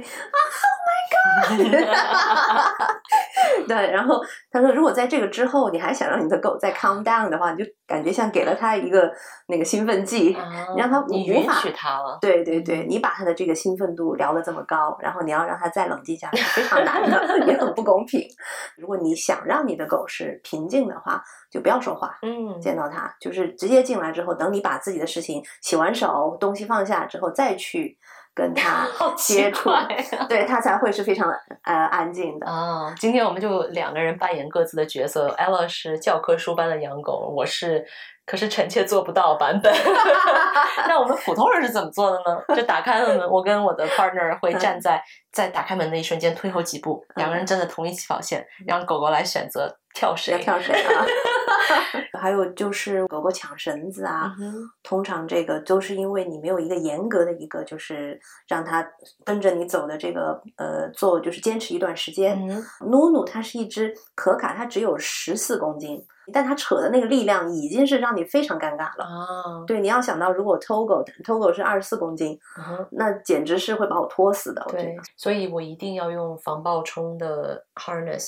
，Oh my god！ 对，然后他说，如果在这个之后，你还想让你的狗再 calm down 的话，你就感觉像给了他一个那个兴奋剂， 啊、 你让他你允许他了。 对对对，你把他的这个兴奋度聊得这么高，然后你要让他再冷静下来，非常难的，也很不公平。如果你想让你的狗是平静的话，就不要说话。 嗯， 见到他就是直接进来之后，等你把自己的事情洗完手，东西放下之后，再去跟他接触， 啊、 对他才会是非常呃安静的啊。今天我们就两个人扮演各自的角色 ，Ella 是教科书般的养狗，我是可是臣妾做不到版本。那我们普通人是怎么做的呢？就打开了门，我跟我的 partner 会站在在打开门的一瞬间退后几步，两个人站在同一起跑线，让狗狗来选择跳谁， 要跳谁啊。还有就是狗狗抢绳子啊、 嗯、 通常这个都是因为你没有一个严格的一个就是让它跟着你走的这个呃做就是坚持一段时间。 嗯、 努努它是一只可卡，它只有十四公斤，但它扯的那个力量已经是让你非常尴尬了啊。 对，你要想到如果 Togo Togo 是二十四公斤、 嗯、 那简直是会把我拖死的。 对，所以我一定要用防爆冲的 harness。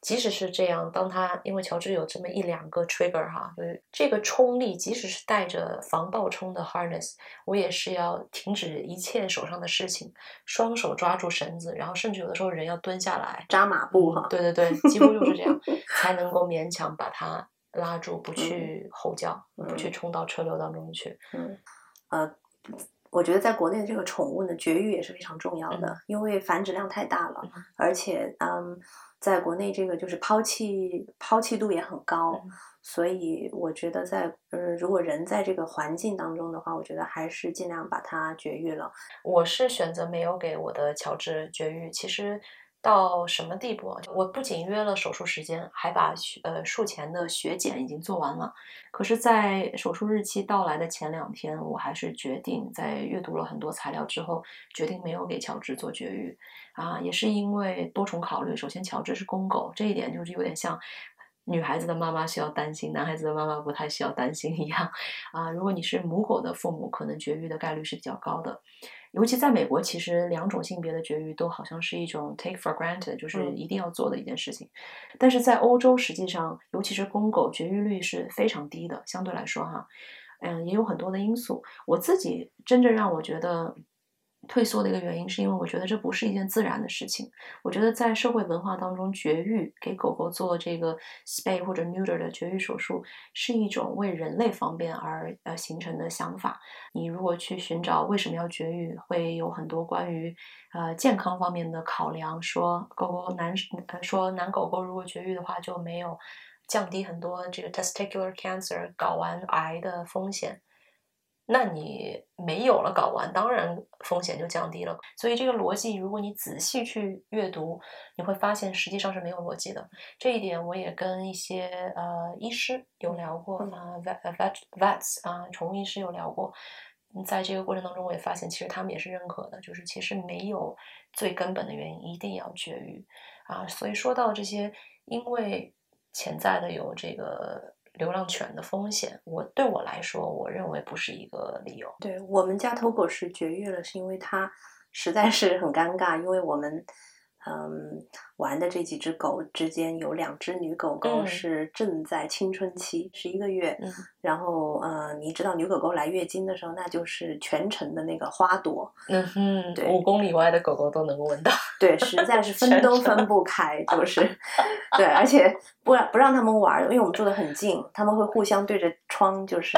即使是这样，当他因为乔治有这么一两个 trigger 哈，就是这个冲力，即使是带着防爆冲的 harness， 我也是要停止一切手上的事情，双手抓住绳子，然后甚至有的时候人要蹲下来扎马步哈、 嗯。对对对，几乎就是这样，才能够勉强把他拉住，不去吼叫， 嗯、 不去冲到车流当中去。 嗯，呃。我觉得在国内的这个宠物呢，绝育也是非常重要的， 嗯、 因为繁殖量太大了， 嗯、 而且嗯，在国内这个就是抛弃抛弃度也很高， 嗯、 所以我觉得在呃，如果人在这个环境当中的话，我觉得还是尽量把它绝育了。 我是选择没有给我的乔治绝育，其实。到什么地步啊？我不仅约了手术时间，还把呃术前的血检已经做完了。可是，在手术日期到来的前两天，我还是决定在阅读了很多材料之后，决定没有给乔治做绝育啊，也是因为多重考虑。首先，乔治是公狗，这一点就是有点像女孩子的妈妈需要担心，男孩子的妈妈不太需要担心一样啊。如果你是母狗的父母，可能绝育的概率是比较高的。尤其在美国，其实两种性别的绝育都好像是一种 take for granted， 就是一定要做的一件事情。嗯、但是在欧洲，实际上，尤其是公狗，绝育率是非常低的，相对来说哈，嗯，也有很多的因素。我自己真正让我觉得退缩的一个原因，是因为我觉得这不是一件自然的事情。我觉得在社会文化当中，绝育给狗狗做这个 spay 或者 neuter 的绝育手术，是一种为人类方便而呃形成的想法。你如果去寻找为什么要绝育，会有很多关于呃健康方面的考量，说狗狗男呃说男狗狗如果绝育的话，就没有降低很多这个 testicular cancer 睾丸癌的风险。那你没有了睾丸，当然风险就降低了。所以这个逻辑，如果你仔细去阅读，你会发现实际上是没有逻辑的。这一点我也跟一些呃医师有聊过啊、呃、，vet vet vets 啊、呃，宠物医师有聊过。在这个过程当中，我也发现其实他们也是认可的，就是其实没有最根本的原因一定要绝育啊。所以说到这些，因为潜在的有这个。流浪犬的风险，我对我来说，我认为不是一个理由。 对，我们家头狗是绝育了，是因为它实在是很尴尬，因为我们嗯玩的这几只狗之间有两只女狗狗是正在青春期，十一、嗯、个月， 嗯、 然后呃，你知道女狗狗来月经的时候，那就是全程的那个花朵， 嗯哼，对，五公里外的狗狗都能够闻到， 对，实在是分都分不开，就是对，而且不让不让他们玩，因为我们住得很近，他们会互相对着窗，就是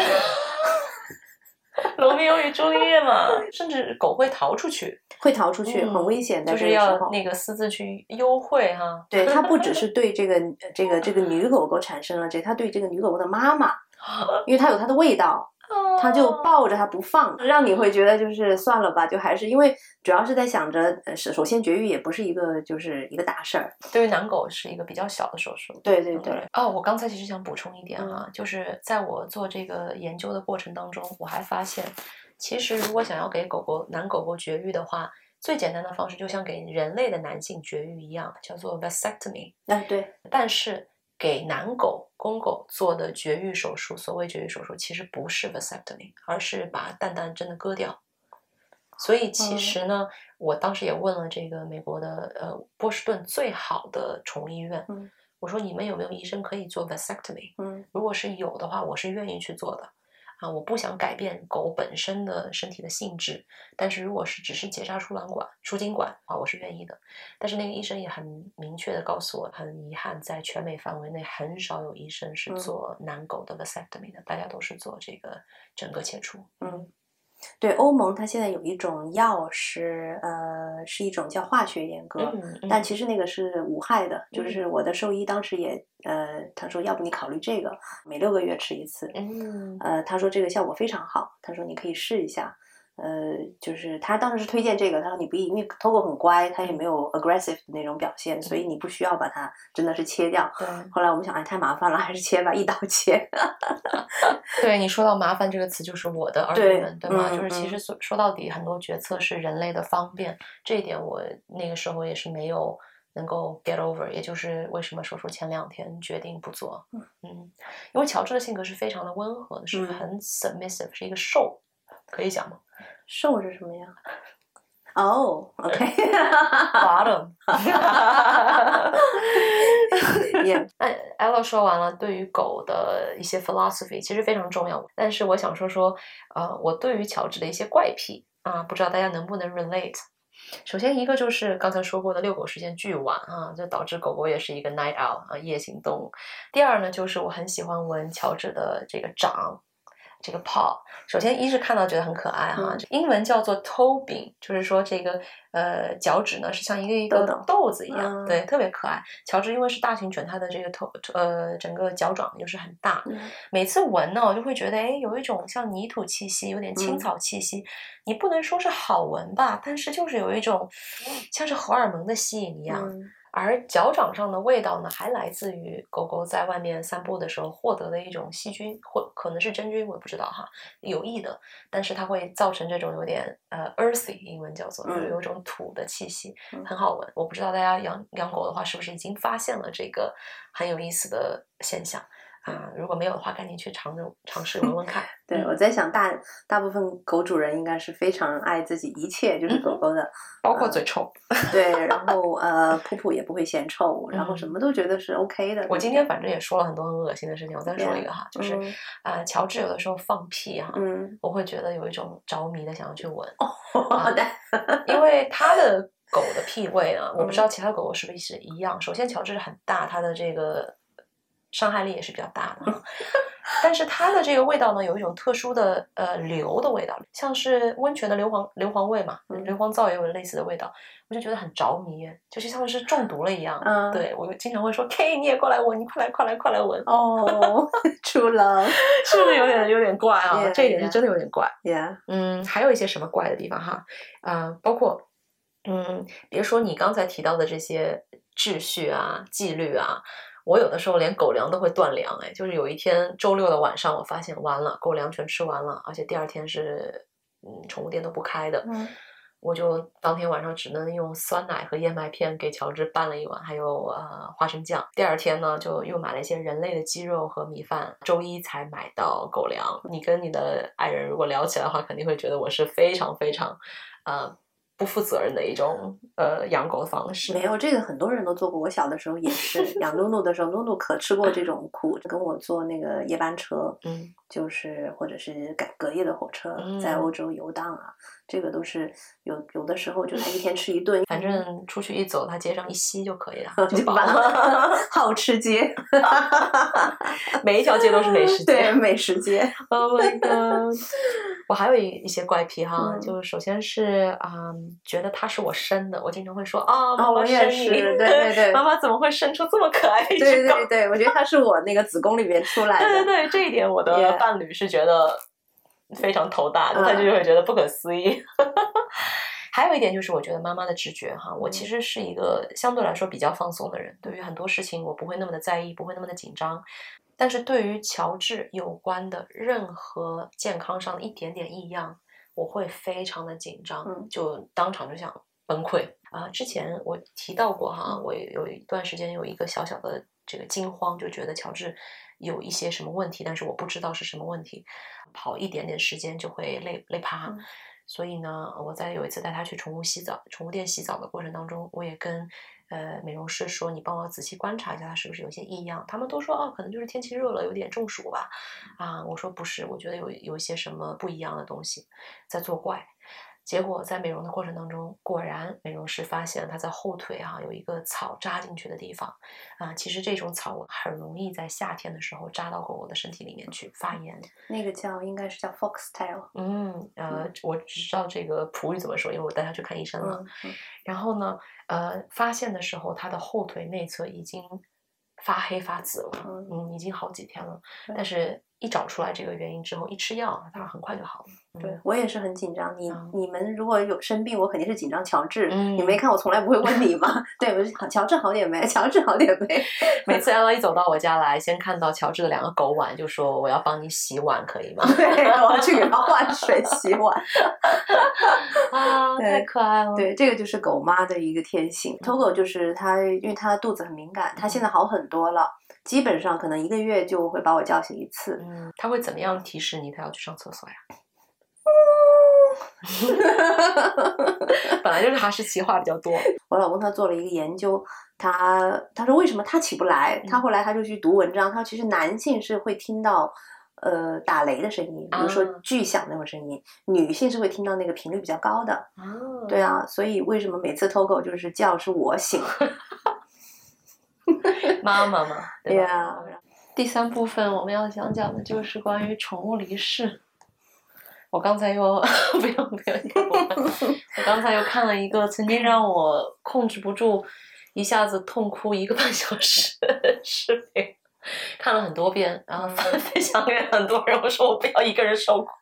罗密欧与朱丽叶嘛，甚至狗会逃出去， 会逃出去，嗯、很危险的。 就是要那个私自去幽会哈。 对，它不只是对这个这个这个女狗狗产生了这，它对这个女狗狗的妈妈，因为它有它的味道。他就抱着它不放，让你会觉得就是算了吧，就还是因为主要是在想着，呃，首先绝育也不是一个就是一个大事儿， 对于男狗是一个比较小的手术。 对对对。 嗯、哦，我刚才其实想补充一点哈、啊， 嗯、 就是在我做这个研究的过程当中，我还发现，其实如果想要给狗狗男狗狗绝育的话，最简单的方式就像给人类的男性绝育一样，叫做 vasectomy。 哎，对， 但是。给男狗、公狗做的绝育手术，所谓绝育手术其实不是 vasectomy， 而是把蛋蛋真的割掉。所以其实呢，嗯、我当时也问了这个美国的呃波士顿最好的宠物医院， 嗯、 我说你们有没有医生可以做 vasectomy？ 嗯， 如果是有的话，我是愿意去做的。啊，我不想改变狗本身的身体的性质，但是如果是只是结扎输卵管、输精管啊，我是愿意的。但是那个医生也很明确的告诉我，很遗憾，在全美范围内很少有医生是做男狗的 vasectomy 的，嗯、大家都是做这个整个切除。 嗯，对，欧盟它现在有一种药是呃是一种叫化学阉割， 嗯嗯、 但其实那个是无害的。就是我的兽医当时也呃他说要不你考虑这个，每六个月吃一次。 嗯， 呃他说这个效果非常好，他说你可以试一下。呃，就是他当时是推荐这个，他说你不因为 Togo 很乖，他也没有 aggressive 的那种表现，嗯、所以你不需要把它真的是切掉。 对。 后来我们想，哎，太麻烦了，还是切吧，一刀切。 对，你说到麻烦这个词，就是我的 argument， 对吗？ 嗯、 就是其实说说到底，很多决策是人类的方便，这一点我那个时候也是没有能够 get over， 也就是为什么手术前两天决定不做。 嗯嗯，因为乔治的性格是非常的温和的，是很 submissive，、嗯、是一个受，可以讲吗？ 受是什么呀？ 哦、oh, ，OK， bottom。 yeah. 那 Ella 说完了对于狗的一些 philosophy， 其实非常重要。但是我想说说，呃，我对于乔治的一些怪癖啊，不知道大家能不能 relate。首先一个就是刚才说过的遛狗时间巨晚啊，就导致狗狗也是一个 night owl 啊，夜行动物。第二呢，就是我很喜欢闻乔治的这个掌。这个 paw， 首先一是看到觉得很可爱哈，嗯、英文叫做 toe bean， 就是说这个呃脚趾呢是像一个一个豆子一样，嗯、对，特别可爱。乔治因为是大型犬，它的这个头呃整个脚掌就是很大，嗯、每次闻呢我就会觉得哎有一种像泥土气息，有点青草气息，嗯、你不能说是好闻吧，但是就是有一种像是荷尔蒙的吸引一样。嗯而脚掌上的味道呢，还来自于狗狗在外面散步的时候获得的一种细菌，或可能是真菌，我也不知道哈，有益的，但是它会造成这种有点呃 earthy， 英文叫做，就是有一种土的气息，嗯、很好闻。我不知道大家养养狗的话，是不是已经发现了这个很有意思的现象？啊、嗯，如果没有的话，赶紧去尝尝试闻闻看。 对，我在想大大部分狗主人应该是非常爱自己一切就是狗狗的，嗯、 包括嘴臭。 呃、对，然后呃，噗噗也不会嫌臭，然后什么都觉得是 OK 的。 我今天反正也说了很多很恶心的事情，我再说一个哈， yeah, 就是、嗯、呃，乔治有的时候放屁哈，嗯、我会觉得有一种着迷的想要去闻。 好的， 因为它的狗的屁味呢，我不知道其他狗狗是不是一样。首先，乔治很大，它的这个伤害力也是比较大的，但是它的这个味道呢，有一种特殊的呃硫的味道，像是温泉的硫磺硫磺味嘛，硫磺皂也有类似的味道，我就觉得很着迷，就是像是中毒了一样。嗯，对，我经常会说 ，K 你也过来闻，你快来快来快来闻。 哦，出了， 是不是有点有点怪啊？ yeah, 这一点是真的有点怪。 Yeah， 嗯，还有一些什么怪的地方哈？啊、呃，包括嗯，别说你刚才提到的这些秩序啊、纪律啊。我有的时候连狗粮都会断粮，哎，就是有一天周六的晚上，我发现完了，狗粮全吃完了，而且第二天是嗯宠物店都不开的，嗯，我就当天晚上只能用酸奶和燕麦片给乔治拌了一碗，还有呃花生酱。第二天呢，就又买了一些人类的鸡肉和米饭，周一才买到狗粮。你跟你的爱人如果聊起来的话，肯定会觉得我是非常非常呃。不负责任的一种呃养狗的方式。 没有这个很多人都做过，我小的时候也是养露露的时候，露露可吃过这种苦，跟我坐那个夜班车，嗯，就是或者是隔夜的火车，嗯、在欧洲游荡啊，这个都是有有的时候就他一天吃一顿， 反正出去一走，他街上一吸就可以了，就饱了。 好吃街， 每一条街都是美食街， 对，美食街。 Oh my god！ 我还有一一些怪癖哈，嗯、就是首先是啊、嗯，觉得他是我生的，我经常会说啊，妈妈生你， 对对对， 妈妈怎么会生出这么可爱的一只狗？ 对对对，我觉得他是我那个子宫里面出来的。 对对对，这一点我的伴侣是觉得非常头大的， yeah. 他就会觉得不可思议。还有一点就是，我觉得妈妈的直觉哈，我其实是一个相对来说比较放松的人，对于很多事情我不会那么的在意，不会那么的紧张。但是对于乔治有关的任何健康上的一点点异样，我会非常的紧张，嗯、就当场就想崩溃啊、呃！之前我提到过哈，我有一段时间有一个小小的这个惊慌，就觉得乔治有一些什么问题，但是我不知道是什么问题，跑一点点时间就会累累趴。嗯所以呢，我在有一次带他去宠物洗澡、宠物店洗澡的过程当中，我也跟呃美容师说，你帮我仔细观察一下，他是不是有些异样？他们都说哦，可能就是天气热了，有点中暑吧。啊，我说不是，我觉得有有一些什么不一样的东西在作怪。结果在美容的过程当中，果然美容师发现他在后腿啊有一个草扎进去的地方啊。其实这种草很容易在夏天的时候扎到狗狗的身体里面去发炎。 那个叫应该是叫 foxtail。 嗯呃，嗯我只知道这个普语怎么说，因为我带他去看医生了。嗯嗯、然后呢，呃，发现的时候他的后腿内侧已经发黑发紫了，嗯, 嗯，已经好几天了。但是一找出来这个原因之后，一吃药，它很快就好了。 对、嗯、我也是很紧张。你、嗯、你们如果有生病，我肯定是紧张乔治。嗯、你没看我从来不会问你吗？对，我就乔治好点没？乔治好点没？ 每次 Ella 一走到我家来，先看到乔治的两个狗碗，就说我要帮你洗碗，可以吗？ 对，我要去给他换水洗碗。 啊，太可爱了。 对，这个就是狗妈的一个天性。Togo 就是它，因为它肚子很敏感，它现在好很多了。基本上可能一个月就会把我叫醒一次。 嗯，他会怎么样提示你他要去上厕所呀？本来来就是哈士奇话比较多。 我老公他做了一个研究，他他说为什么他起不来？他后来他就去读文章，他说其实男性是会听到呃打雷的声音，比如说巨响那种声音，啊、女性是会听到那个频率比较高的。 哦， 对啊，所以为什么每次偷狗就是叫是我醒？ 妈妈嘛，对吧？ yeah. 第三部分我们要讲讲的就是关于宠物离世。我刚才又不用不用，我刚才又看了一个曾经让我控制不住一下子痛哭一个半小时的视频，看了很多遍，然后分享给很多人，我说我不要一个人受苦，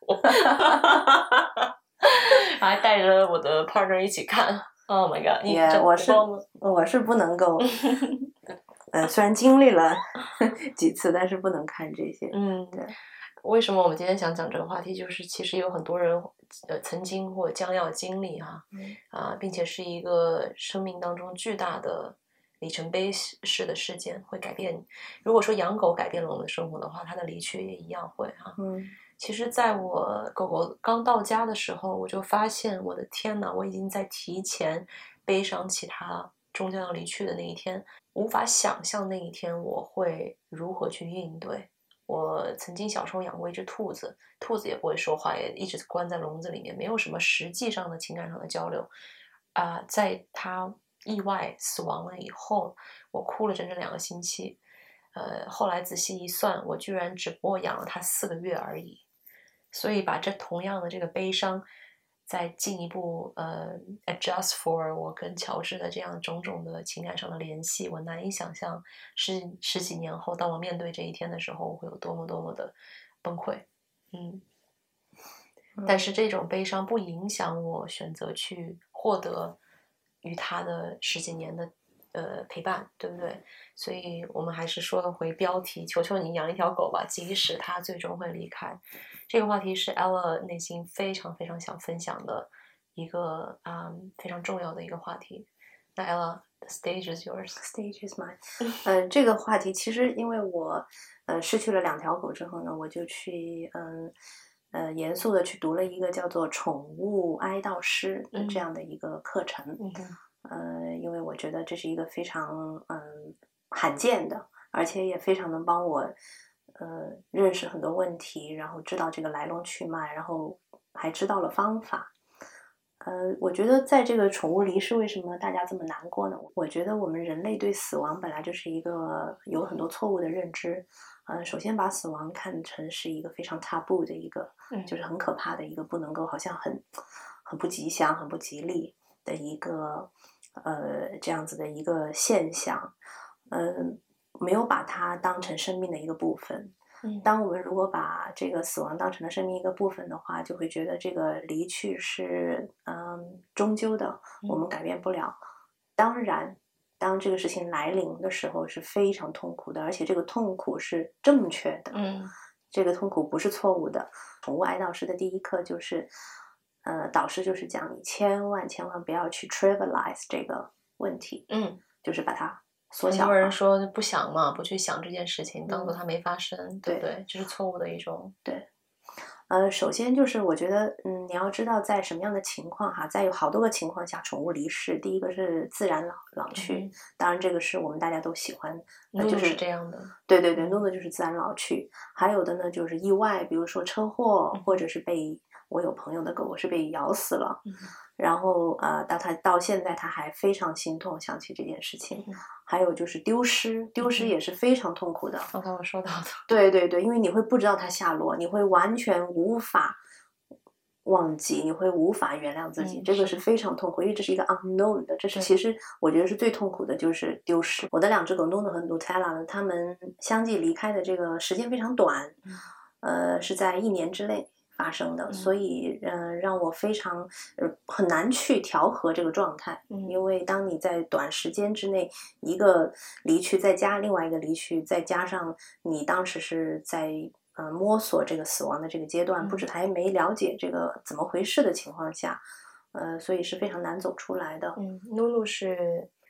还带着我的 partner 一起看。Oh my god！ 你 yeah, 我是我是不能够，呃，虽然经历了几次，但是不能看这些。 嗯， 对。 为什么我们今天想讲这个话题？就是其实有很多人，呃，曾经或将要经历哈、啊， 嗯、 啊，并且是一个生命当中巨大的里程碑式的事件，会改变。如果说养狗改变了我们的生活的话，它的离去也一样会哈、啊。 嗯， 其实在我狗狗刚到家的时候，我就发现，我的天哪，我已经在提前悲伤起它终将要离去的那一天，无法想象那一天我会如何去应对。我曾经小时候养过一只兔子，兔子也不会说话，也一直关在笼子里面，没有什么实际上的情感上的交流。啊、呃，在它意外死亡了以后，我哭了整整两个星期。呃，后来仔细一算，我居然只不过养了它四个月而已。所以把这同样的这个悲伤，再进一步呃 adjust for 我跟乔治的这样种种的情感上的联系，我难以想象十十几年后，当我面对这一天的时候，我会有多么多么的崩溃。嗯，但是这种悲伤不影响我选择去获得与他的十几年的呃陪伴，对不对？所以我们还是说回标题，求求你养一条狗吧，即使它最终会离开。这个话题是 Ella 内心非常非常想分享的一个啊、嗯、非常重要的一个话题。那 Ella，the stage is yours. Stage is mine. 嗯、呃，这个话题其实因为我呃失去了两条狗之后呢，我就去嗯呃严肃的去读了一个叫做宠物哀悼师的这样的一个课程。 嗯呃，因为我觉得这是一个非常嗯罕见的，而且也非常能帮我呃认识很多问题，然后知道这个来龙去脉，然后还知道了方法。呃，我觉得在这个宠物离世，为什么大家这么难过呢？我觉得我们人类对死亡本来就是一个有很多错误的认知。呃，首先把死亡看成是一个非常 taboo 的一个，就是很可怕的一个，不能够好像很很不吉祥、很不吉利的一个呃这样子的一个现象。嗯、呃，没有把它当成生命的一个部分。当我们如果把这个死亡当成了生命一个部分的话，就会觉得这个离去是嗯终究的，我们改变不了。当然，当这个事情来临的时候是非常痛苦的，而且这个痛苦是正确的。 嗯， 这个痛苦不是错误的。宠物哀悼师的第一课就是，呃，导师就是讲你千万千万不要去 trivialize 这个问题， 嗯， 就是把它缩小。 很多人说不想嘛，不去想这件事情，当做它没发生， 嗯、 对不对？这是错误的一种。 对。呃，首先就是我觉得，嗯，你要知道在什么样的情况哈，在有好多个情况下，宠物离世，第一个是自然老老去， 嗯、 当然这个是我们大家都喜欢， 呃、 就是这样的， 对对对，弄的就是自然老去。还有的呢就是意外，比如说车祸， 嗯、 或者是被我有朋友的狗狗是被咬死了， 嗯、 然后呃，到他到现在他还非常心痛，想起这件事情。 嗯、 还有就是丢失，丢失也是非常痛苦的。 刚才我说到的， 对对对，因为你会不知道它下落，你会完全无法忘记，你会无法原谅自己， 嗯、 这个是非常痛苦，因为这是一个 unknown 的，这是其实我觉得是最痛苦的，就是丢失。我的两只狗 Nunu 和 Nutella 呢，它们相继离开的这个时间非常短， 嗯、 呃，是在一年之内发生的， 嗯、 所以呃，让我非常呃很难去调和这个状态， 嗯、 因为当你在短时间之内一个离去，再加另外一个离去，再加上你当时是在呃摸索这个死亡的这个阶段， 嗯、 不止还没了解这个怎么回事的情况下，呃，所以是非常难走出来的。 嗯，露露是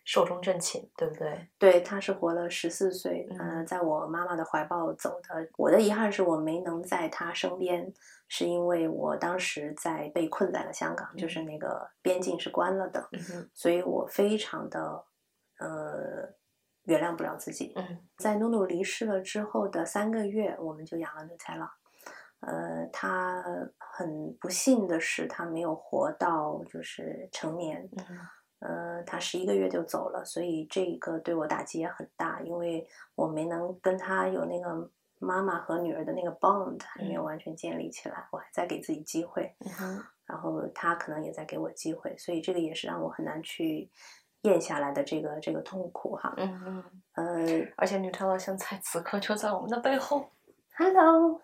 寿终正寝，对不对？ 对，他是活了十四岁， 嗯、 呃，在我妈妈的怀抱走的。我的遗憾是我没能在他身边，是因为我当时在被困在了香港， 嗯、 就是那个边境是关了的， 嗯、 所以我非常的呃原谅不了自己。 嗯、 在努努离世了之后的三个月，我们就养了Nutella。呃，他很不幸的是，他没有活到就是成年。 嗯呃，他十一个月就走了，所以这个对我打击也很大，因为我没能跟他有那个妈妈和女儿的那个 bond 还没有完全建立起来，嗯、我还在给自己机会， 嗯、 然后他可能也在给我机会，所以这个也是让我很难去咽下来的这个这个痛苦哈。 嗯嗯， 呃， 而且 Nutella 现在此刻就在我们的背后。 Hello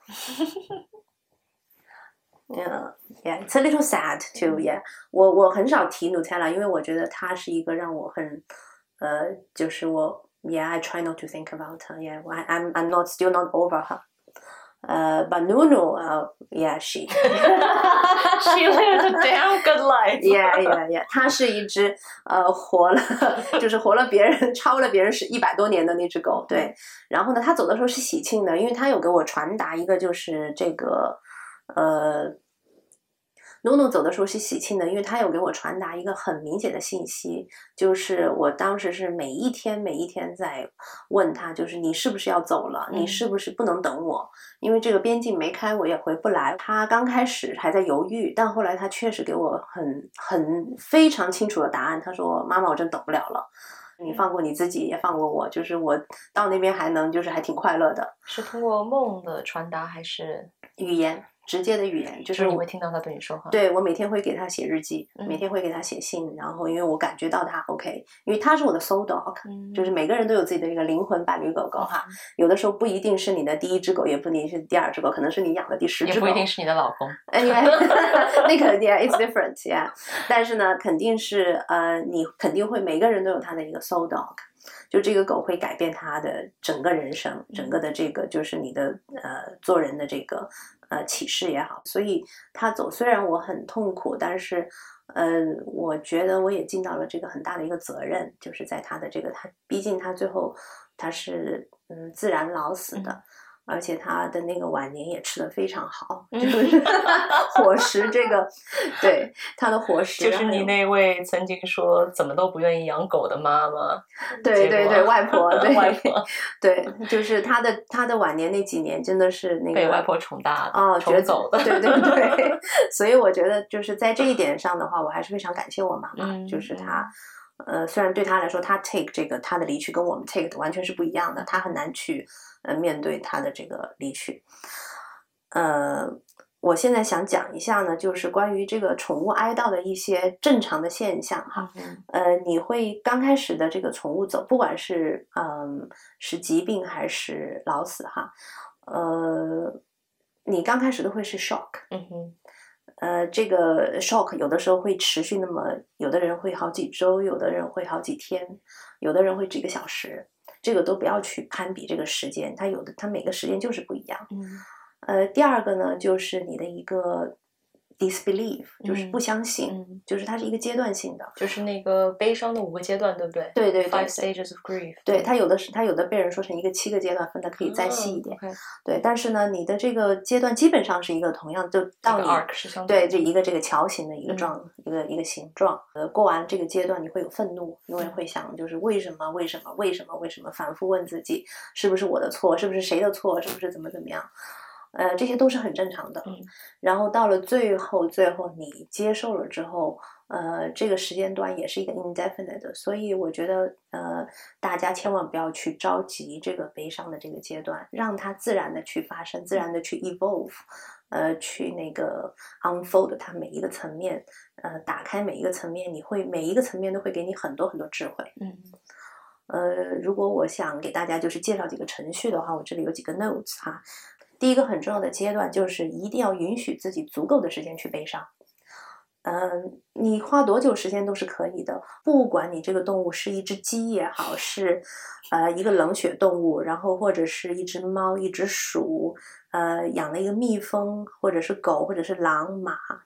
。Yeah, yeah, it's a little sad too. Yeah, 我我很少提 Nutella， 因为我觉得它是一个让我很，呃，就是我 Yeah, I try not to think about her. Yeah, I'm I'm not still not over her. 呃、uh, but Nunu, uh, yeah, she she lived a damn good life. Yeah, yeah, yeah. 她是一只呃活了，就是活了别人超了别人是一百多年的那只狗。对，然后呢，她走的时候是喜庆的，因为她有给我传达一个就是这个。呃，努努走的时候是喜庆的，因为他有给我传达一个很明显的信息，就是我当时是每一天每一天在问他，就是你是不是要走了？你是不是不能等我？因为这个边境没开，我也回不来。他刚开始还在犹豫，但后来他确实给我很很非常清楚的答案。他说：“妈妈，我真等不了了。”你放过你自己，也放过我，就是我到那边还能，就是还挺快乐的。 是通过梦的传达还是语言？直接的语言，就是你会听到他对你说话。 对，我每天会给他写日记， 嗯、 每天会给他写信，然后因为我感觉到他 OK， 因为他是我的 soul dog，、 嗯、 就是每个人都有自己的一个灵魂伴侣狗狗哈。嗯、有的时候不一定是你的第一只狗，也不一定是第二只狗，可能是你养的第十只狗， 也不一定是你的老公。 哎，那个 yeah it's different yeah， 但是呢，肯定是呃，你肯定会每个人都有他的一个 soul dog。就这个狗会改变他的整个人生，整个的这个就是你的呃做人的这个呃启示也好，所以他走虽然我很痛苦，但是呃我觉得我也尽到了这个很大的一个责任，就是在他的这个他毕竟他最后他是嗯自然老死的。嗯，而且他的那个晚年也吃得非常好，就是伙食这个，对他的伙食， 就是你那位曾经说怎么都不愿意养狗的妈妈， 对对对，外婆，对外婆， 对，就是他的他的晚年那几年真的是那个被外婆宠大的， 哦， 宠走的， 对对对，所以我觉得就是在这一点上的话，我还是非常感谢我妈妈， 嗯、 就是她。呃，虽然对他来说，他 take 这个他的离去跟我们 take 的完全是不一样的，他很难去呃面对他的这个离去。呃，我现在想讲一下呢，就是关于这个宠物哀悼的一些正常的现象哈。 嗯、 呃，你会刚开始的这个宠物走，不管是嗯是疾病还是老死哈，呃，你刚开始都会是 shock。 嗯哼。 呃，这个 shock 有的时候会持续那么，有的人会好几周，有的人会好几天，有的人会几个小时，这个都不要去攀比这个时间，它有的它每个时间就是不一样。 嗯， 呃，第二个呢，就是你的一个 disbelief， 就是不相信， 嗯、 就是它是一个阶段性的， 就是那个悲伤的五个阶段，对不对？ 对对对 ，five stages of grief。 对，它有的是它有的被人说成一个七个阶段，分的可以再细一点。 哦 okay、 对，但是呢，你的这个阶段基本上是一个同样，就到你、 这个、arc 是相对这一个这个桥形的一个状、 嗯、 一个一个形状。呃，过完这个阶段，你会有愤怒，因为会想就是为什么为什么为什么为什么，反复问自己是不是我的错，是不是谁的错，是不是怎么怎么样。呃，这些都是很正常的。 嗯， 然后到了最后，最后你接受了之后，呃，这个时间段也是一个 indefinite 的，所以我觉得，呃，大家千万不要去着急这个悲伤的这个阶段，让它自然的去发生，自然的去 evolve， 呃，去那个 unfold 它每一个层面，呃，打开每一个层面，你会每一个层面都会给你很多很多智慧。 嗯。 呃，如果我想给大家就是介绍几个程序的话，我这里有几个 notes 哈。第一个很重要的阶段就是一定要允许自己足够的时间去悲伤。嗯、呃，你花多久时间都是可以的，不管你这个动物是一只鸡也好，是呃一个冷血动物，然后或者是一只猫、一只鼠，呃养了一个蜜蜂，或者是狗，或者是狼、马，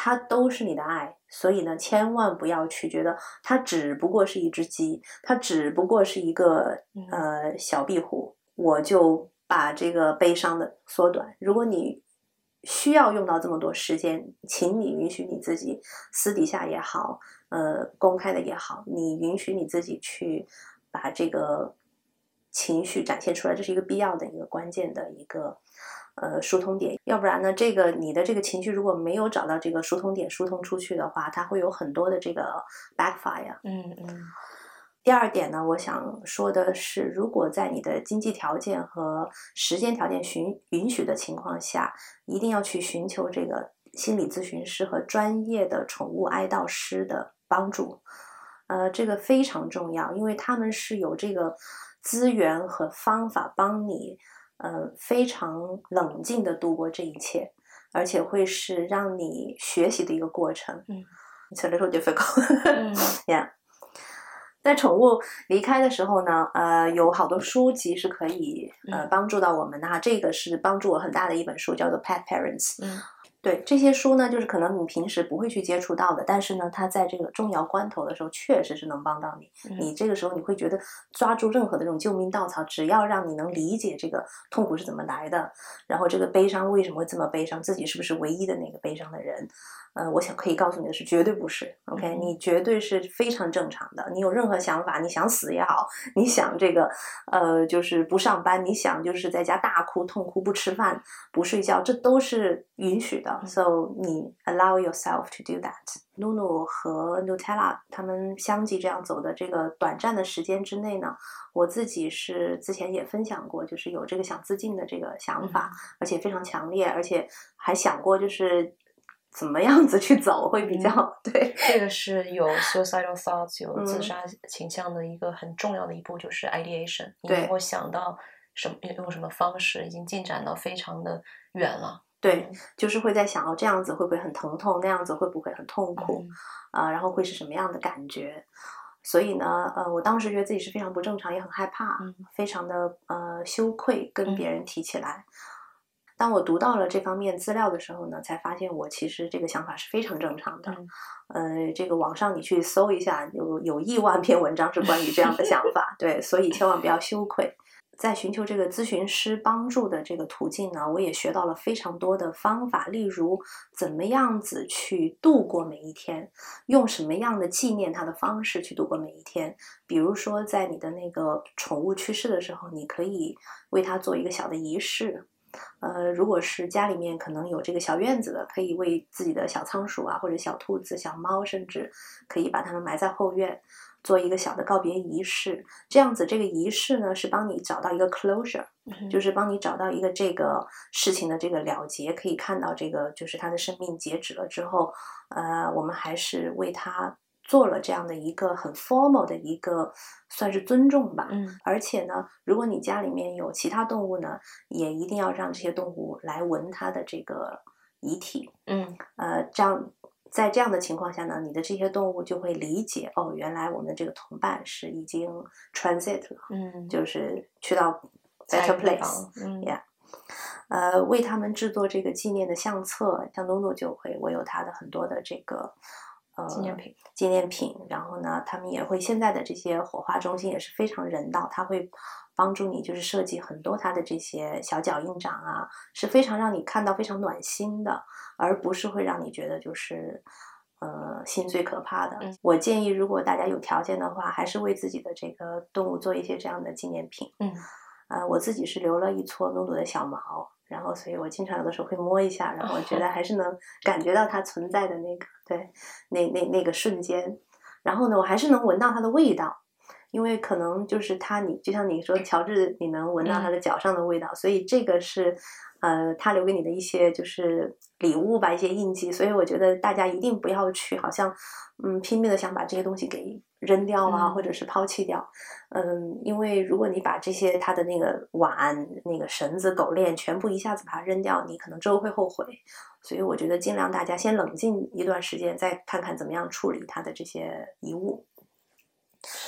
它都是你的爱。所以呢，千万不要去觉得它只不过是一只鸡，它只不过是一个呃小壁虎，我就把这个悲伤的缩短。如果你需要用到这么多时间，请你允许你自己私底下也好，呃，公开的也好，你允许你自己去把这个情绪展现出来，这是一个必要的一个关键的一个呃疏通点。要不然呢，这个你的这个情绪如果没有找到这个疏通点疏通出去的话，它会有很多的这个 backfire。 嗯嗯。 第二点呢，我想说的是，如果在你的经济条件和时间条件允允许的情况下，一定要去寻求这个心理咨询师和专业的宠物哀悼师的帮助。呃，这个非常重要，因为他们是有这个资源和方法帮你，呃，非常冷静的度过这一切，而且会是让你学习的一个过程。 嗯 It's a little difficult. 嗯 Yeah. 在宠物离开的时候呢，呃，有好多书籍是可以呃帮助到我们的哈。这个是帮助我很大的一本书，叫做《Pet Parents》。 嗯， 对，这些书呢，就是可能你平时不会去接触到的，但是呢，它在这个重要关头的时候，确实是能帮到你。 嗯你这个时候你会觉得抓住任何的这种救命稻草，只要让你能理解这个痛苦是怎么来的，然后这个悲伤为什么会这么悲伤，自己是不是唯一的那个悲伤的人？呃，我想可以告诉你的是，绝对不是。OK，、 嗯、 你绝对是非常正常的。你有任何想法，你想死也好，你想这个呃就是不上班，你想就是在家大哭痛哭不吃饭不睡觉，这都是允许的。 嗯、 So 你 allow yourself to do that。露露和 Nutella 他们相继这样走的这个短暂的时间之内呢，我自己是之前也分享过，就是有这个想自尽的这个想法， 嗯、 而且非常强烈，而且还想过就是怎么样子去走会比较、嗯、对。 这个是有 suicidal thoughts 有自嗯杀倾向的一个很重要的一步，就是 ideation。你对能够想到什么用什么方式，已经进展到非常的远了。 对，就是会在想哦，这样子会不会很疼痛？那样子会不会很痛苦？啊、 嗯呃，然后会是什么样的感觉？所以呢，呃，我当时觉得自己是非常不正常，也很害怕， 嗯、 非常的呃羞愧，跟别人提起来。嗯、当我读到了这方面资料的时候呢，才发现我其实这个想法是非常正常的。 嗯、 呃，这个网上你去搜一下，有有亿万篇文章是关于这样的想法。对，所以千万不要羞愧。在寻求这个咨询师帮助的这个途径呢，我也学到了非常多的方法，例如怎么样子去度过每一天，用什么样的纪念它的方式去度过每一天。比如说，在你的那个宠物去世的时候，你可以为它做一个小的仪式。呃，如果是家里面可能有这个小院子的，可以为自己的小仓鼠啊，或者小兔子、小猫，甚至可以把它们埋在后院。做一个小的告别仪式，这样子这个仪式呢是帮你找到一个 closure，、嗯、就是帮你找到一个这个事情的这个了结，可以看到这个就是他的生命截止了之后，呃，我们还是为他做了这样的一个很 formal 的一个算是尊重吧。 嗯， 而且呢，如果你家里面有其他动物呢，也一定要让这些动物来闻它的这个遗体。 嗯， 呃，这样。在这样的情况下呢，你的这些动物就会理解哦，原来我们的这个同伴是已经 transit 了， 嗯， 就是去到 better place， 嗯 ，yeah， 呃，为他们制作这个纪念的相册，像诺诺就会，我有他的很多的这个呃纪念品， 纪念品，然后呢，他们也会现在的这些火化中心也是非常人道，他会帮助你就是设计很多它的这些小脚印章啊，是非常让你看到非常暖心的，而不是会让你觉得就是呃心碎可怕的。 嗯、 我建议如果大家有条件的话，还是为自己的这个动物做一些这样的纪念品。 嗯， 呃，我自己是留了一撮努努的小毛，然后所以我经常有的时候会摸一下，然后我觉得还是能感觉到它存在的那个对那那那个瞬间，然后呢，我还是能闻到它的味道。因为可能就是他，你就像你说，乔治，你能闻到他的脚上的味道，嗯、所以这个是，呃，他留给你的一些就是礼物吧，一些印记。所以我觉得大家一定不要去，好像，嗯，拼命的想把这些东西给扔掉啊， 嗯、 或者是抛弃掉，嗯，因为如果你把这些他的那个碗、那个绳子、狗链全部一下子把它扔掉，你可能之后会后悔。所以我觉得尽量大家先冷静一段时间，再看看怎么样处理他的这些遗物。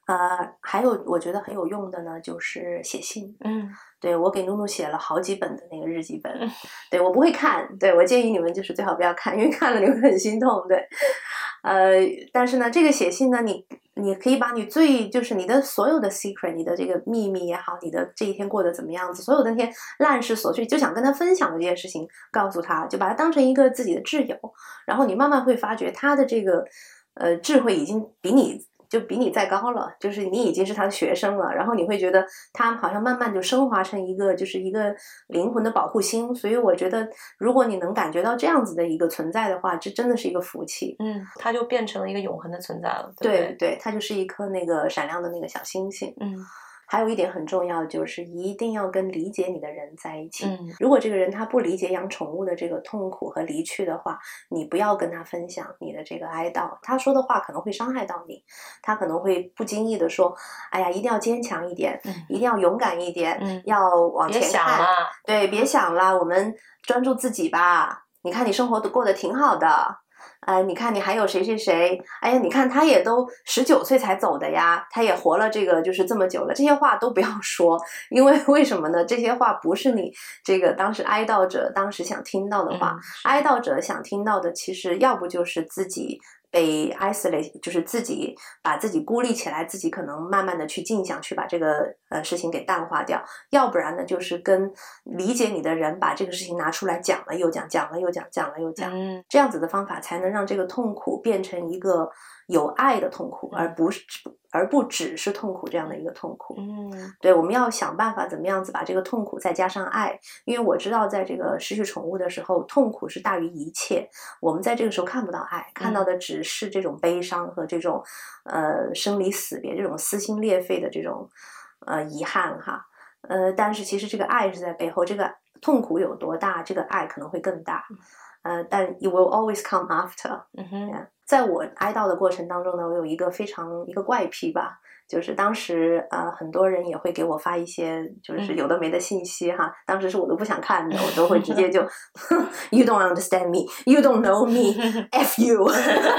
呃，还有我觉得很有用的呢，就是写信。 嗯， 对，我给露露写了好几本的那个日记本。嗯、对，我不会看，对，我建议你们就是最好不要看，因为看了你会很心痛。对，呃，但是呢，这个写信呢，你你可以把你最就是你的所有的 secret， 你的这个秘密也好，你的这一天过得怎么样子，所有的那些烂事琐碎，就想跟他分享的这件事情，告诉他，就把他当成一个自己的挚友，然后你慢慢会发觉他的这个呃智慧已经比你。就比你再高了，就是你已经是他的学生了，然后你会觉得他好像慢慢就升华成一个就是一个灵魂的保护星，所以我觉得如果你能感觉到这样子的一个存在的话，这真的是一个福气。 嗯，它就变成了一个永恒的存在了。 对对对, 对，它就是一颗那个闪亮的那个小星星。 嗯。 还有一点很重要，就是一定要跟理解你的人在一起。 嗯， 如果这个人他不理解养宠物的这个痛苦和离去的话，你不要跟他分享你的这个哀悼，他说的话可能会伤害到你，他可能会不经意的说，哎呀，一定要坚强一点， 嗯、 一定要勇敢一点， 嗯、 要往前看。 别想了， 对，别想了，我们专注自己吧。你看你生活都过得挺好的。呃，你看你还有谁谁谁，哎呀，你看他也都十九岁才走的呀，他也活了这个就是这么久了，这些话都不要说，因为为什么呢？这些话不是你这个当时哀悼者当时想听到的话， 嗯、 哀悼者想听到的其实要不就是自己被 isolate， 就是自己把自己孤立起来，自己可能慢慢的去静想，去把这个呃事情给淡化掉，要不然呢就是跟理解你的人把这个事情拿出来讲了又讲，讲了又讲，讲了又讲， 嗯、 这样子的方法才能让这个痛苦变成一个有爱的痛苦，而不是而不只是痛苦这样的一个痛苦。 嗯， 对，我们要想办法怎么样子把这个痛苦再加上爱，因为我知道在这个失去宠物的时候，痛苦是大于一切，我们在这个时候看不到爱，看到的只是这种悲伤和这种呃生离死别，这种撕心裂肺的这种呃遗憾哈。呃，但是其实这个爱是在背后，这个痛苦有多大，这个爱可能会更大。呃，但 it will always come after。 嗯哼， yeah. 在我哀悼的过程当中呢，我有一个非常一个怪癖吧，就是当时呃很多人也会给我发一些就是有的没的信息哈，当时是我都不想看的，我都会直接就You don't understand me, you don't know me, F you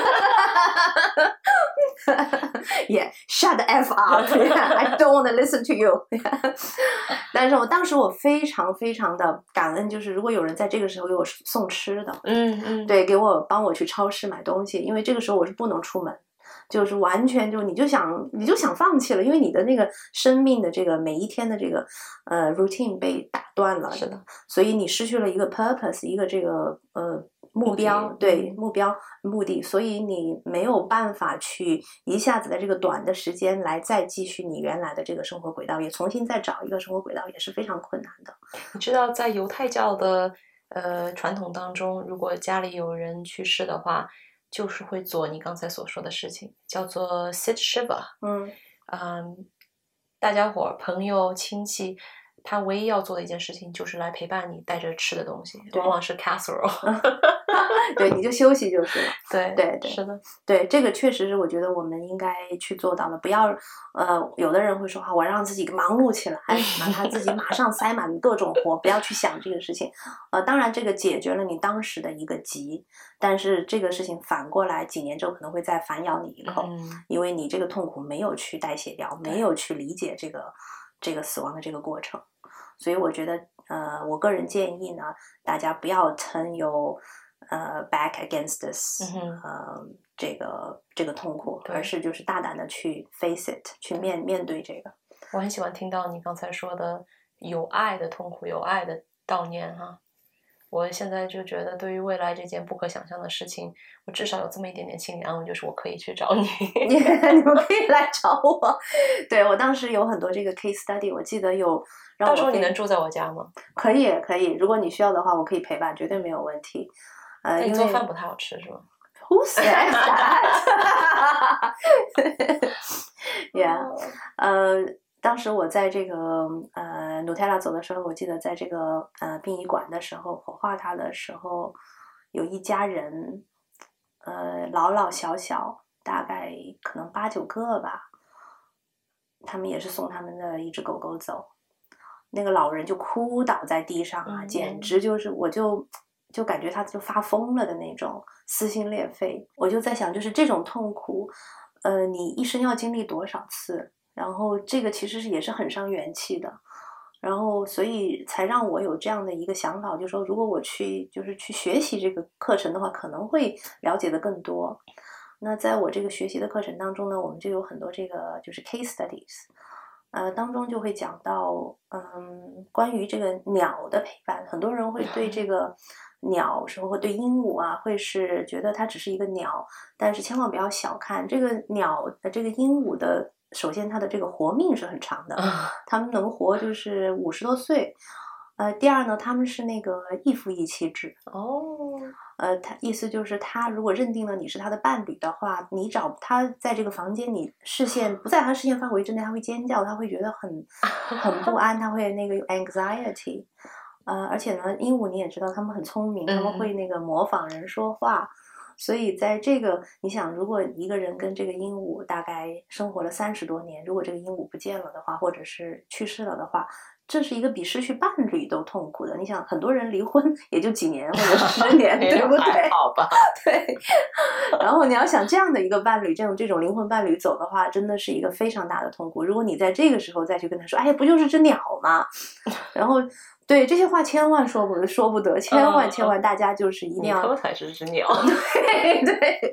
Yeah, shut the F up. I don't want to listen to you. 但是我当时我非常非常的感恩，就是如果有人在这个时候给我送吃的， 嗯嗯， 对，给我帮我去超市买东西，因为这个时候我是不能出门，就是完全就你就想你就想放弃了，因为你的那个生命的这个每一天的这个呃 routine 被打断了， 是的， 所以你失去了一个 purpose， 一个这个呃目标，对，目标目的，所以你没有办法去一下子在这个短的时间来再继续你原来的这个生活轨道，也重新再找一个生活轨道也是非常困难的。 你知道在犹太教的呃传统当中，如果家里有人去世的话，就是会做你刚才所说的事情，叫做 sit shiva。 嗯嗯，大家伙朋友亲戚他唯一要做的一件事情就是来陪伴你，带着吃的东西，往往是 casserole 对，你就休息就是了。 对对对， 是的， 对，这个确实是我觉得我们应该去做到的。不要呃，有的人会说啊，我让自己忙碌起来，把他自己马上塞满各种活，不要去想这个事情。呃，当然这个解决了你当时的一个急，但是这个事情反过来几年之后可能会再反咬你一口， 嗯， 因为你这个痛苦没有去代谢掉，没有去理解这个这个死亡的这个过程。所以我觉得呃，我个人建议呢，大家不要撑有呃 back against this， 嗯呃这个这个痛苦，而是就是大胆的去 face it， 去面面对这个。 我很喜欢听到你刚才说的有爱的痛苦，有爱的悼念哈。我现在就觉得对于未来这件不可想象的事情，我至少有这么一点点心理安慰，就是我可以去找你你们可以来找我。对，我当时有很多这个 case study， 我记得有让我到时候你能住在我家吗？ 可以可以，如果你需要的话我可以陪伴，绝对没有问题。呃， 你做饭不太好吃是吗？ Who said that? Yeah， 呃当时我在这个呃努泰拉走的时候，我记得在这个呃殡仪馆的时候，火化他的时候，有一家人，呃老老小小，大概可能八九个吧，他们也是送他们的一只狗狗走，那个老人就哭倒在地上啊， 嗯、 简直就是我就就感觉他就发疯了的那种撕心裂肺。我就在想，就是这种痛苦。 呃，你一生要经历多少次，然后这个其实是也是很伤元气的。然后，所以才让我有这样的一个想法，就是说，如果我去就是去学习这个课程的话，可能会了解的更多。那在我这个学习的课程当中呢，我们就有很多这个就是 case studies，呃，当中就会讲到，嗯，关于这个鸟的陪伴。很多人会对这个鸟，时候会对鹦鹉啊，会是觉得它只是一个鸟，但是千万不要小看这个鸟的这个鹦鹉的。首先，它的这个活命是很长的，它们能活就是五十多岁。呃，第二呢，他们是那个一夫一妻制。 哦， 呃，他意思就是他如果认定了你是他的伴侣的话，你找他在这个房间，你视线不在他视线范围之内，他会尖叫，他会觉得很很不安，他会那个有 anxiety。呃，而且呢，鹦鹉你也知道，他们很聪明，他们会那个模仿人说话。所以在这个，你想，如果一个人跟这个鹦鹉大概生活了三十多年，如果这个鹦鹉不见了的话，或者是去世了的话，这是一个比失去伴侣都痛苦的。你想，很多人离婚也就几年或者十年，对不对？ 好吧， 对。然后你要想这样的一个伴侣，这种这种灵魂伴侣走的话，真的是一个非常大的痛苦。如果你在这个时候再去跟他说，哎，不就是只鸟吗？然后。对这些话千万说不说不得，千万千万，大家就是一定要。 你才是只鸟。 对对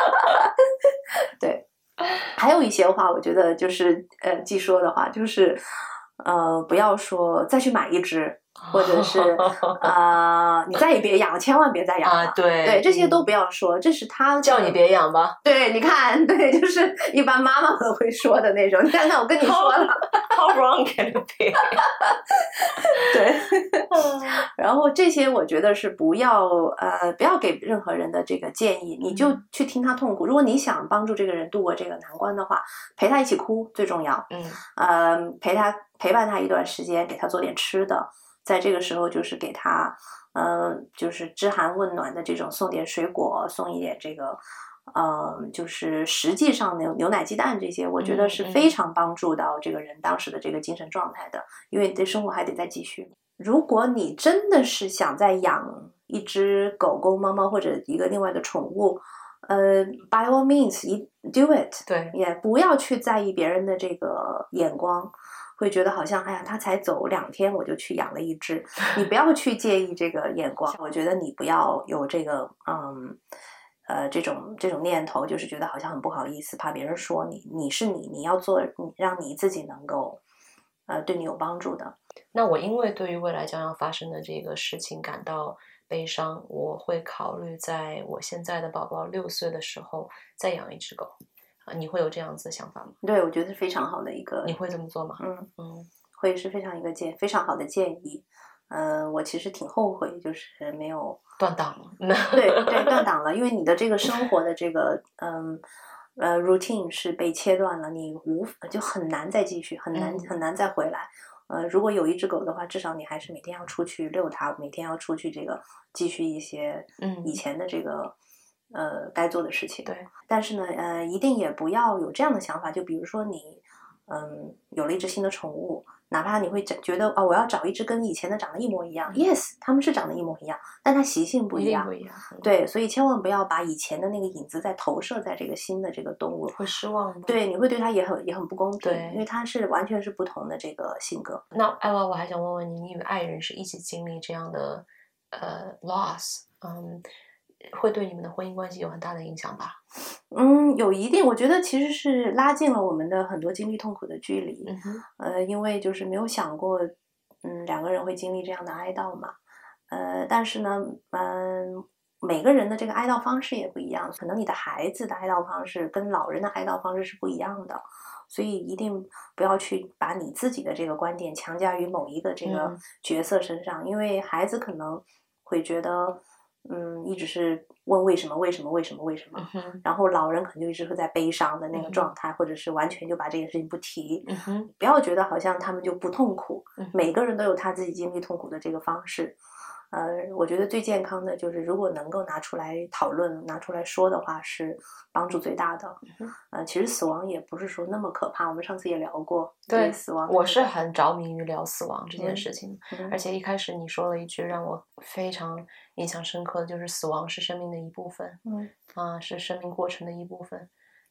对，还有一些话，我觉得就是呃，既说的话就是，呃，不要说再去买一只，或者是啊、呃，你再也别养了，千万别再养了。 啊、对对，这些都不要说，这是他叫你别养吧。 对，你看，对，就是一般妈妈们会说的那种。你看看，我跟你说了。 How wrong can it be？ 对，然后这些我觉得是不要呃不要给任何人的这个建议，你就去听他痛苦。如果你想帮助这个人度过这个难关的话，陪他一起哭最重要。 嗯， 呃，陪他陪伴他一段时间，给他做点吃的，在这个时候就是给他呃就是知寒问暖的这种，送点水果，送一点这个。呃，就是实际上牛牛奶鸡蛋这些，我觉得是非常帮助到这个人当时的这个精神状态的，因为你的生活还得再继续。如果你真的是想再养一只狗狗、猫猫或者一个另外的宠物，呃 ，by all means, do it。 对， 也不要去在意别人的这个眼光，会觉得好像哎呀，他才走两天我就去养了一只，你不要去介意这个眼光。我觉得你不要有这个嗯。呃，这种这种念头，就是觉得好像很不好意思，怕别人说你，你是你，你要做，你让你自己能够，呃，对你有帮助的。 那我因为对于未来将要发生的这个事情感到悲伤，我会考虑在我现在的宝宝六岁的时候再养一只狗。啊，你会有这样子的想法吗？ 对，我觉得是非常好的一个。 你会这么做吗？ 嗯嗯， 会是非常一个建非常好的建议。嗯、呃，我其实挺后悔，就是没有。 断档了。 对对，断档了，因为你的这个生活的这个嗯呃 routine 是被切断了，你无就很难再继续，很难、 嗯、 很难再回来。呃，如果有一只狗的话，至少你还是每天要出去遛它，每天要出去这个继续一些以前的这个、嗯、呃该做的事情。 对， 但是呢，呃，一定也不要有这样的想法，就比如说你嗯有了一只新的宠物。哪怕你会觉得啊、哦，我要找一只跟以前的长得一模一样、嗯、，yes， 他们是长得一模一样，但它习性不一样， 不一样。 对，所以千万不要把以前的那个影子再投射在这个新的这个动物， 会失望的。 对，你会对它也很也很不公平， 对， 因为它是完全是不同的这个性格。 那艾娃，我还想问问你，你与爱人是一起经历这样的呃 loss， 嗯，会对你们的婚姻关系有很大的影响吧？ 嗯，有一定，我觉得其实是拉近了我们的很多经历痛苦的距离。 嗯哼， 呃，因为就是没有想过，嗯，两个人会经历这样的哀悼嘛。呃，但是呢，嗯，每个人的这个哀悼方式也不一样，可能你的孩子的哀悼方式跟老人的哀悼方式是不一样的，所以一定不要去把你自己的这个观点强加于某一个这个角色身上，嗯、因为孩子可能会觉得。嗯，一直是问为什么为什么为什么为什么， 嗯、 然后老人可能就一直会在悲伤的那个状态，嗯、或者是完全就把这件事情不提。 嗯、 不要觉得好像他们就不痛苦， 嗯、 每个人都有他自己经历痛苦的这个方式。呃，我觉得最健康的就是如果能够拿出来讨论、拿出来说的话，是帮助最大的。 嗯、 呃，其实死亡也不是说那么可怕，我们上次也聊过。 对， 死亡， 我是很着迷于聊死亡这件事情， 嗯、 而且一开始你说了一句让我非常印象深刻的，就是死亡是生命的一部分， 嗯啊，是生命过程的一部分。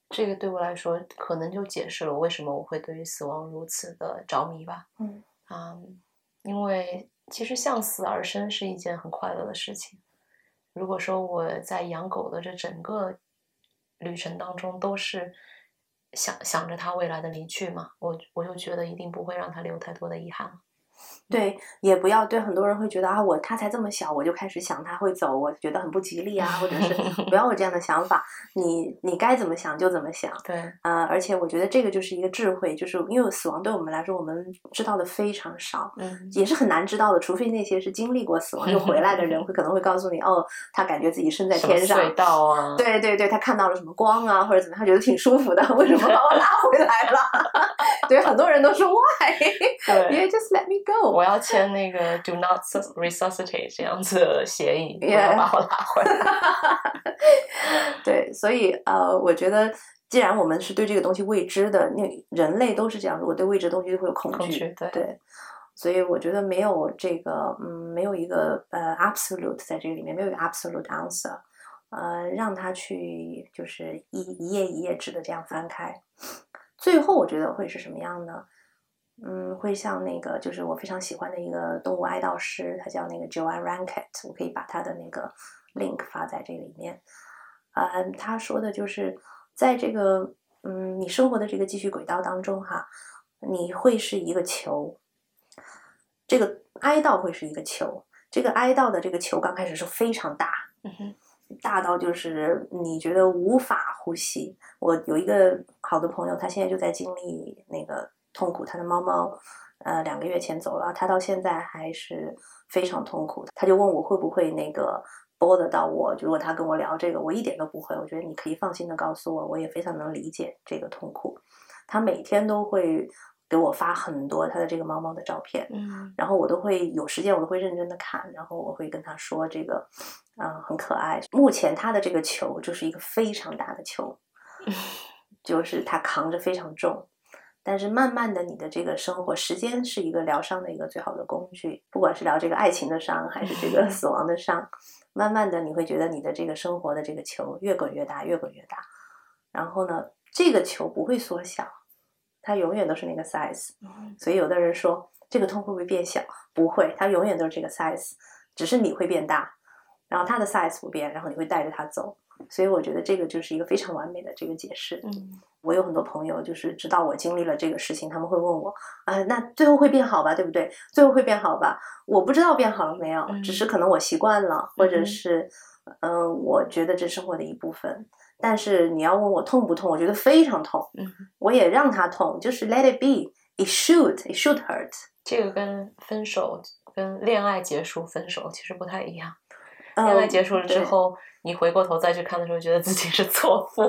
这个对我来说，可能就解释了为什么我会对于死亡如此的着迷吧。 嗯啊、因为其实向死而生是一件很快乐的事情。如果说我在养狗的这整个旅程当中都是想想着它未来的离去嘛，我我就觉得一定不会让它留太多的遗憾。 对，也不要对很多人会觉得啊，我他才这么小，我就开始想他会走，我觉得很不吉利啊，或者是不要有这样的想法。你你该怎么想就怎么想。 对， 呃，而且我觉得这个就是一个智慧，就是因为死亡对我们来说，我们知道的非常少， 嗯， 也是很难知道的，除非那些是经历过死亡又回来的人，会可能会告诉你，哦，他感觉自己身在天上， 隧道啊， 对对对，他看到了什么光啊，或者怎么样，他觉得挺舒服的，为什么把我拉回来了？对，很多人都说 why？ 对 You just let me go。 我要签那个 do not resuscitate 这样子的协议，不 Yeah 要把我拉回来。 对，所以呃，我觉得既然我们是对这个东西未知的，那人类都是这样，如果对未知的东西就会有恐惧， 恐惧对对，所以我觉得没有这个，嗯，没有一个呃 absolute 在这个里面，没有一个 absolute answer，呃，让他去就是一一页一页纸的这样翻开，最后我觉得会是什么样呢？嗯，会像那个，就是我非常喜欢的一个动物哀悼师，他叫那个 Joanne Rankett， 我可以把他的那个 link 发在这里面。呃，他说的就是在这个嗯你生活的这个继续轨道当中哈，你会是一个球，这个哀悼会是一个球，这个哀悼的这个球刚开始是非常大， 嗯哼， 大到就是你觉得无法呼吸。我有一个好的朋友，他现在就在经历那个痛苦，他的猫猫呃两个月前走了，他到现在还是非常痛苦。他就问我会不会那个播得到我，如果他跟我聊这个，我一点都不会。我觉得你可以放心的告诉我，我也非常能理解这个痛苦。他每天都会给我发很多他的这个猫猫的照片， 嗯， 然后我都会有时间，我都会认真的看，然后我会跟他说这个，嗯、呃，很可爱。目前他的这个球就是一个非常大的球，就是他扛着非常重。但是慢慢的，你的这个生活时间是一个疗伤的一个最好的工具，不管是疗这个爱情的伤，还是这个死亡的伤，慢慢的你会觉得你的这个生活的这个球越滚越大，越滚越大。然后呢，这个球不会缩小，它永远都是那个 size。所以有的人说这个痛会不会变小？不会，它永远都是这个 size， 只是你会变大，然后它的 size 不变，然后你会带着它走。所以我觉得这个就是一个非常完美的这个解释。 嗯， 我有很多朋友就是知道我经历了这个事情，他们会问我啊、呃，那最后会变好吧，对不对？最后会变好吧？我不知道变好了没有， 嗯、 只是可能我习惯了，或者是嗯、呃，我觉得这是生活的一部分。但是你要问我痛不痛，我觉得非常痛。 嗯， 我也让它痛，就是 let it be， it should it should hurt。 这个跟分手、跟恋爱结束分手其实不太一样。 嗯、 恋爱结束了之后，你回过头再去看的时候，觉得自己是错付。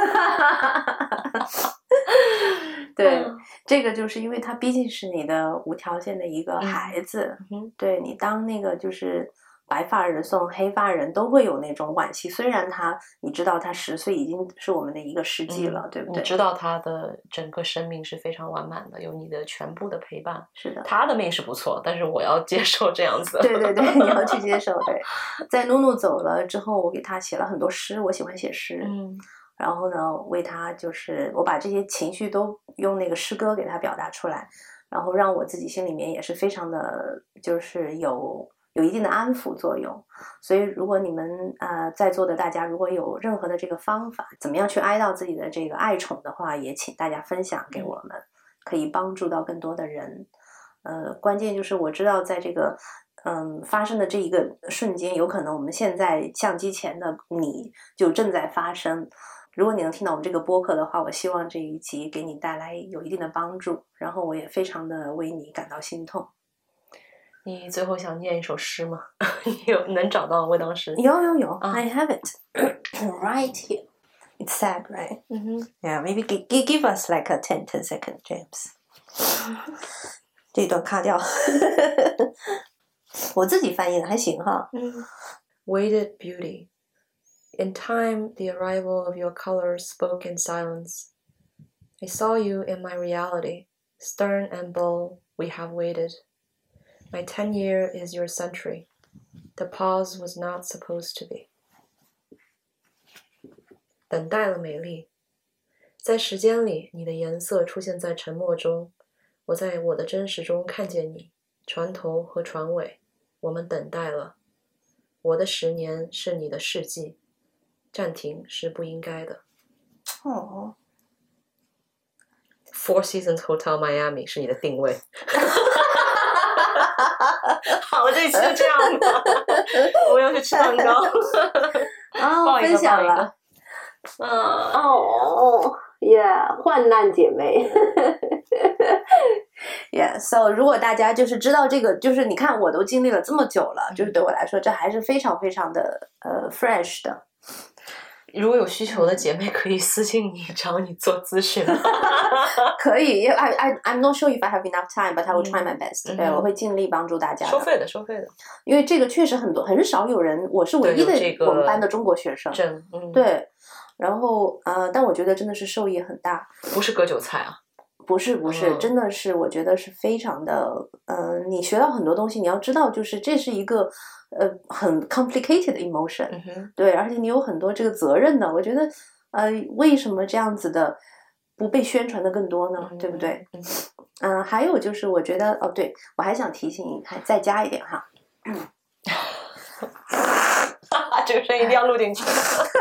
对，这个就是因为他毕竟是你的无条件的一个孩子， 嗯、 对你当那个就是白发人送黑发人都会有那种惋惜，虽然他你知道他十岁已经是我们的一个世纪了， 嗯、 对不对？ 你知道他的整个生命是非常完满的，有你的全部的陪伴。 是的， 他的命是不错，但是我要接受这样子。 对对对，你要去接受。对，在努努走了之后，我给他写了很多诗，我喜欢写诗。 嗯。 然后呢，为他就是我把这些情绪都用那个诗歌给他表达出来，然后让我自己心里面也是非常的，就是有有一定的安抚作用。所以如果你们呃在座的大家如果有任何的这个方法，怎么样去哀悼自己的这个爱宠的话，也请大家分享给我们，可以帮助到更多的人。呃，关键就是我知道在这个嗯发生的这一个瞬间，有可能我们现在相机前的你就正在发生。如果你能听到我们这个播客的话，我希望这一集给你带来有一定的帮助，然后我也非常的为你感到心痛。 你最后想念一首诗吗？有能找到我当时？ 有有有、 啊、 I have it right here. It's sad, right? 嗯哼 Yeah, maybe give, give us like a ten, ten second, James. 这段卡掉。我自己翻译的还行哈。 嗯 Weighted beauty.In time, the arrival of your colors spoke in silence. I saw you in my reality, stern and bold, we have waited. My ten year is your century. The pause was not supposed to be. 等待了美丽， 在时间里，你的颜色出现在沉默中，我在我的真实中看见你，船头和船尾，我们等待了。我的十年是你的世纪，暂停是不应该的。 哦 Four Seasons Hotel Miami 是你的定位。好了，这一期就这样吧。我要去吃蛋糕。 哦，分享了。 嗯， 哦，耶，患难姐妹。Yeah，so 如果大家就是知道这个，就是你看我都经历了这么久了，就是对我来说，这还是非常非常的呃 fresh 的。 如果有需求的姐妹可以私信你，找你做咨询。 可以，因为 I I I'm not sure if I have enough time, but I will try my best、嗯。对，我会尽力帮助大家的。 收费的，收费的。 因为这个确实很多，很少有人，我是唯一的我们班的中国学生。 嗯、 对，然后呃，但我觉得真的是受益很大。 不是割韭菜啊。 不是不是、嗯，真的是，我觉得是非常的，呃，你学到很多东西，你要知道，就是这是一个，呃，很 complicated emotion，、 嗯、 对，而且你有很多这个责任的，我觉得，呃，为什么这样子的不被宣传的更多呢？ 嗯、 对不对？ 嗯、 呃，还有就是，我觉得，哦，对，我还想提醒你，还再加一点哈， 这个声音一定要录进去。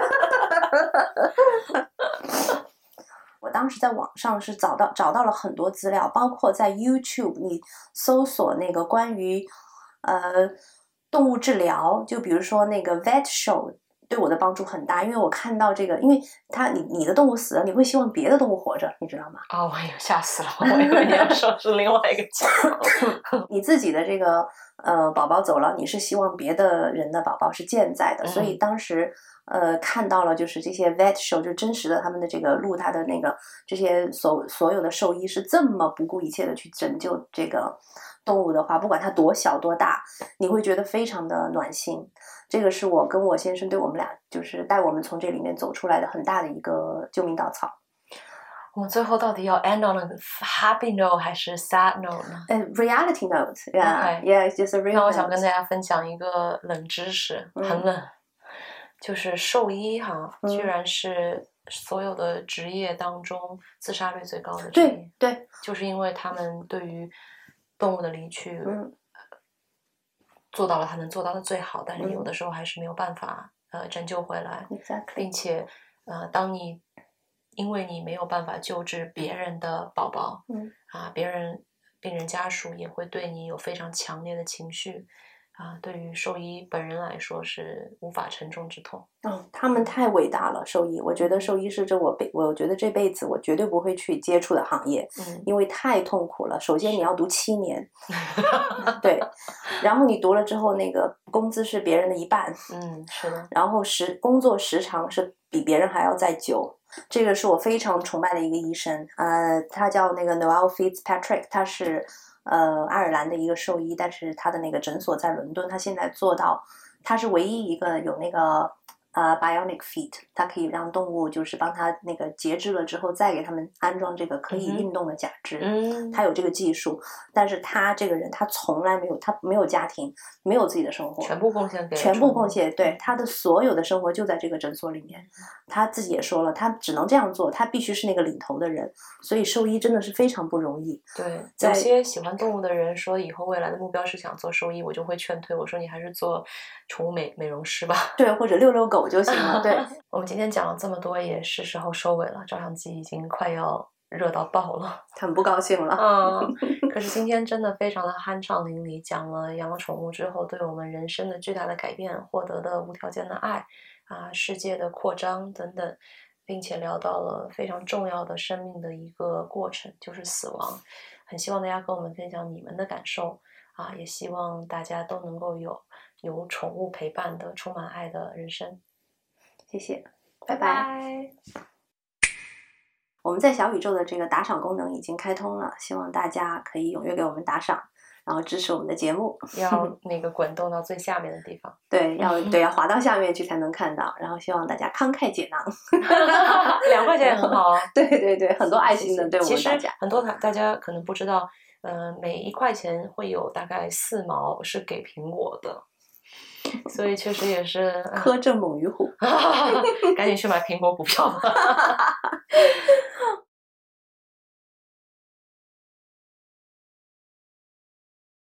我当时在网上是找到找到了很多资料，包括在 YouTube 你搜索那个关于呃动物治疗，就比如说那个 Vet Show， 对我的帮助很大，因为我看到这个，因为它你你的动物死了，你会希望别的动物活着，你知道吗？ 哦，哎呀，吓死了！我以为你要说是另外一个情况。 你自己的这个呃宝宝走了，你是希望别的人的宝宝是健在的， 嗯、 所以当时。呃，看到了就是这些 vet show， 就真实的他们的这个录他的那个这些所所有的兽医是这么不顾一切的去拯救这个动物的话，不管它多小多大，你会觉得非常的暖心。这个是我跟我先生对我们俩就是带我们从这里面走出来的很大的一个救命稻草。 我们最后到底要 end on a happy note 还是 sad note 呢？ 呃、uh, ，reality note，yeah，yeah，、okay. It's just a real note。 那我想跟大家分享一个冷知识， 嗯、 很冷。就是兽医哈， 嗯、 居然是所有的职业当中自杀率最高的职业。 对对， 就是因为他们对于动物的离去、 嗯、 做到了他能做到的最好，但是有的时候还是没有办法、嗯、呃拯救回来。 Exactly. 并且呃，当你因为你没有办法救治别人的宝宝， 嗯啊，别人病人家属也会对你有非常强烈的情绪。啊，对于兽医本人来说是无法承重之痛。 嗯，他们太伟大了，兽医。我觉得兽医是这我辈，我觉得这辈子我绝对不会去接触的行业， 嗯， 因为太痛苦了。首先你要读七年，对，然后你读了之后，那个工资是别人的一半， 嗯，是的。 然后时工作时长是比别人还要再久。这个是我非常崇拜的一个医生，呃，他叫那个 Noel Fitzpatrick， 他是。呃，爱尔兰的一个兽医，但是他的那个诊所在伦敦，他现在做到，他是唯一一个有那个呃 bionic feet， 他可以让动物就是帮他那个截肢了之后，再给他们安装这个可以运动的假肢， 嗯， 他有这个技术，但是他这个人他从来没有，他没有家庭，没有自己的生活， 全部贡献给全部贡献，对，他的所有的生活就在这个诊所里面，他自己也说了，他只能这样做，他必须是那个领头的人，所以兽医真的是非常不容易。 对，有些喜欢动物的人说以后未来的目标是想做兽医，我就会劝退，我说你还是做宠物美美容师吧， 对，或者遛遛狗就行了。对， 我们今天讲了这么多，也是时候收尾了，照相机已经快要热到爆了， 很不高兴了。 嗯，可是今天真的非常的酣畅淋漓，讲了养了宠物之后对我们人生的巨大的改变，获得的无条件的爱啊，世界的扩张等等，并且聊到了非常重要的生命的一个过程，就是死亡。很希望大家跟我们分享你们的感受啊，也希望大家都能够有有宠物陪伴的充满爱的人生。 谢谢， 拜拜。 我们在小宇宙的这个打赏功能已经开通了，希望大家可以踊跃给我们打赏，然后支持我们的节目。 要那个滚动到最下面的地方， 对，要对要滑到下面去才能看到。然后希望大家慷慨解囊， 两块钱也很好啊。 对对对，很多爱心的对我们大家。 其实很多大家可能不知道，呃，每一块钱会有大概四毛是给苹果的。所以确实也是苛政猛于虎， 赶紧去买苹果股票吧。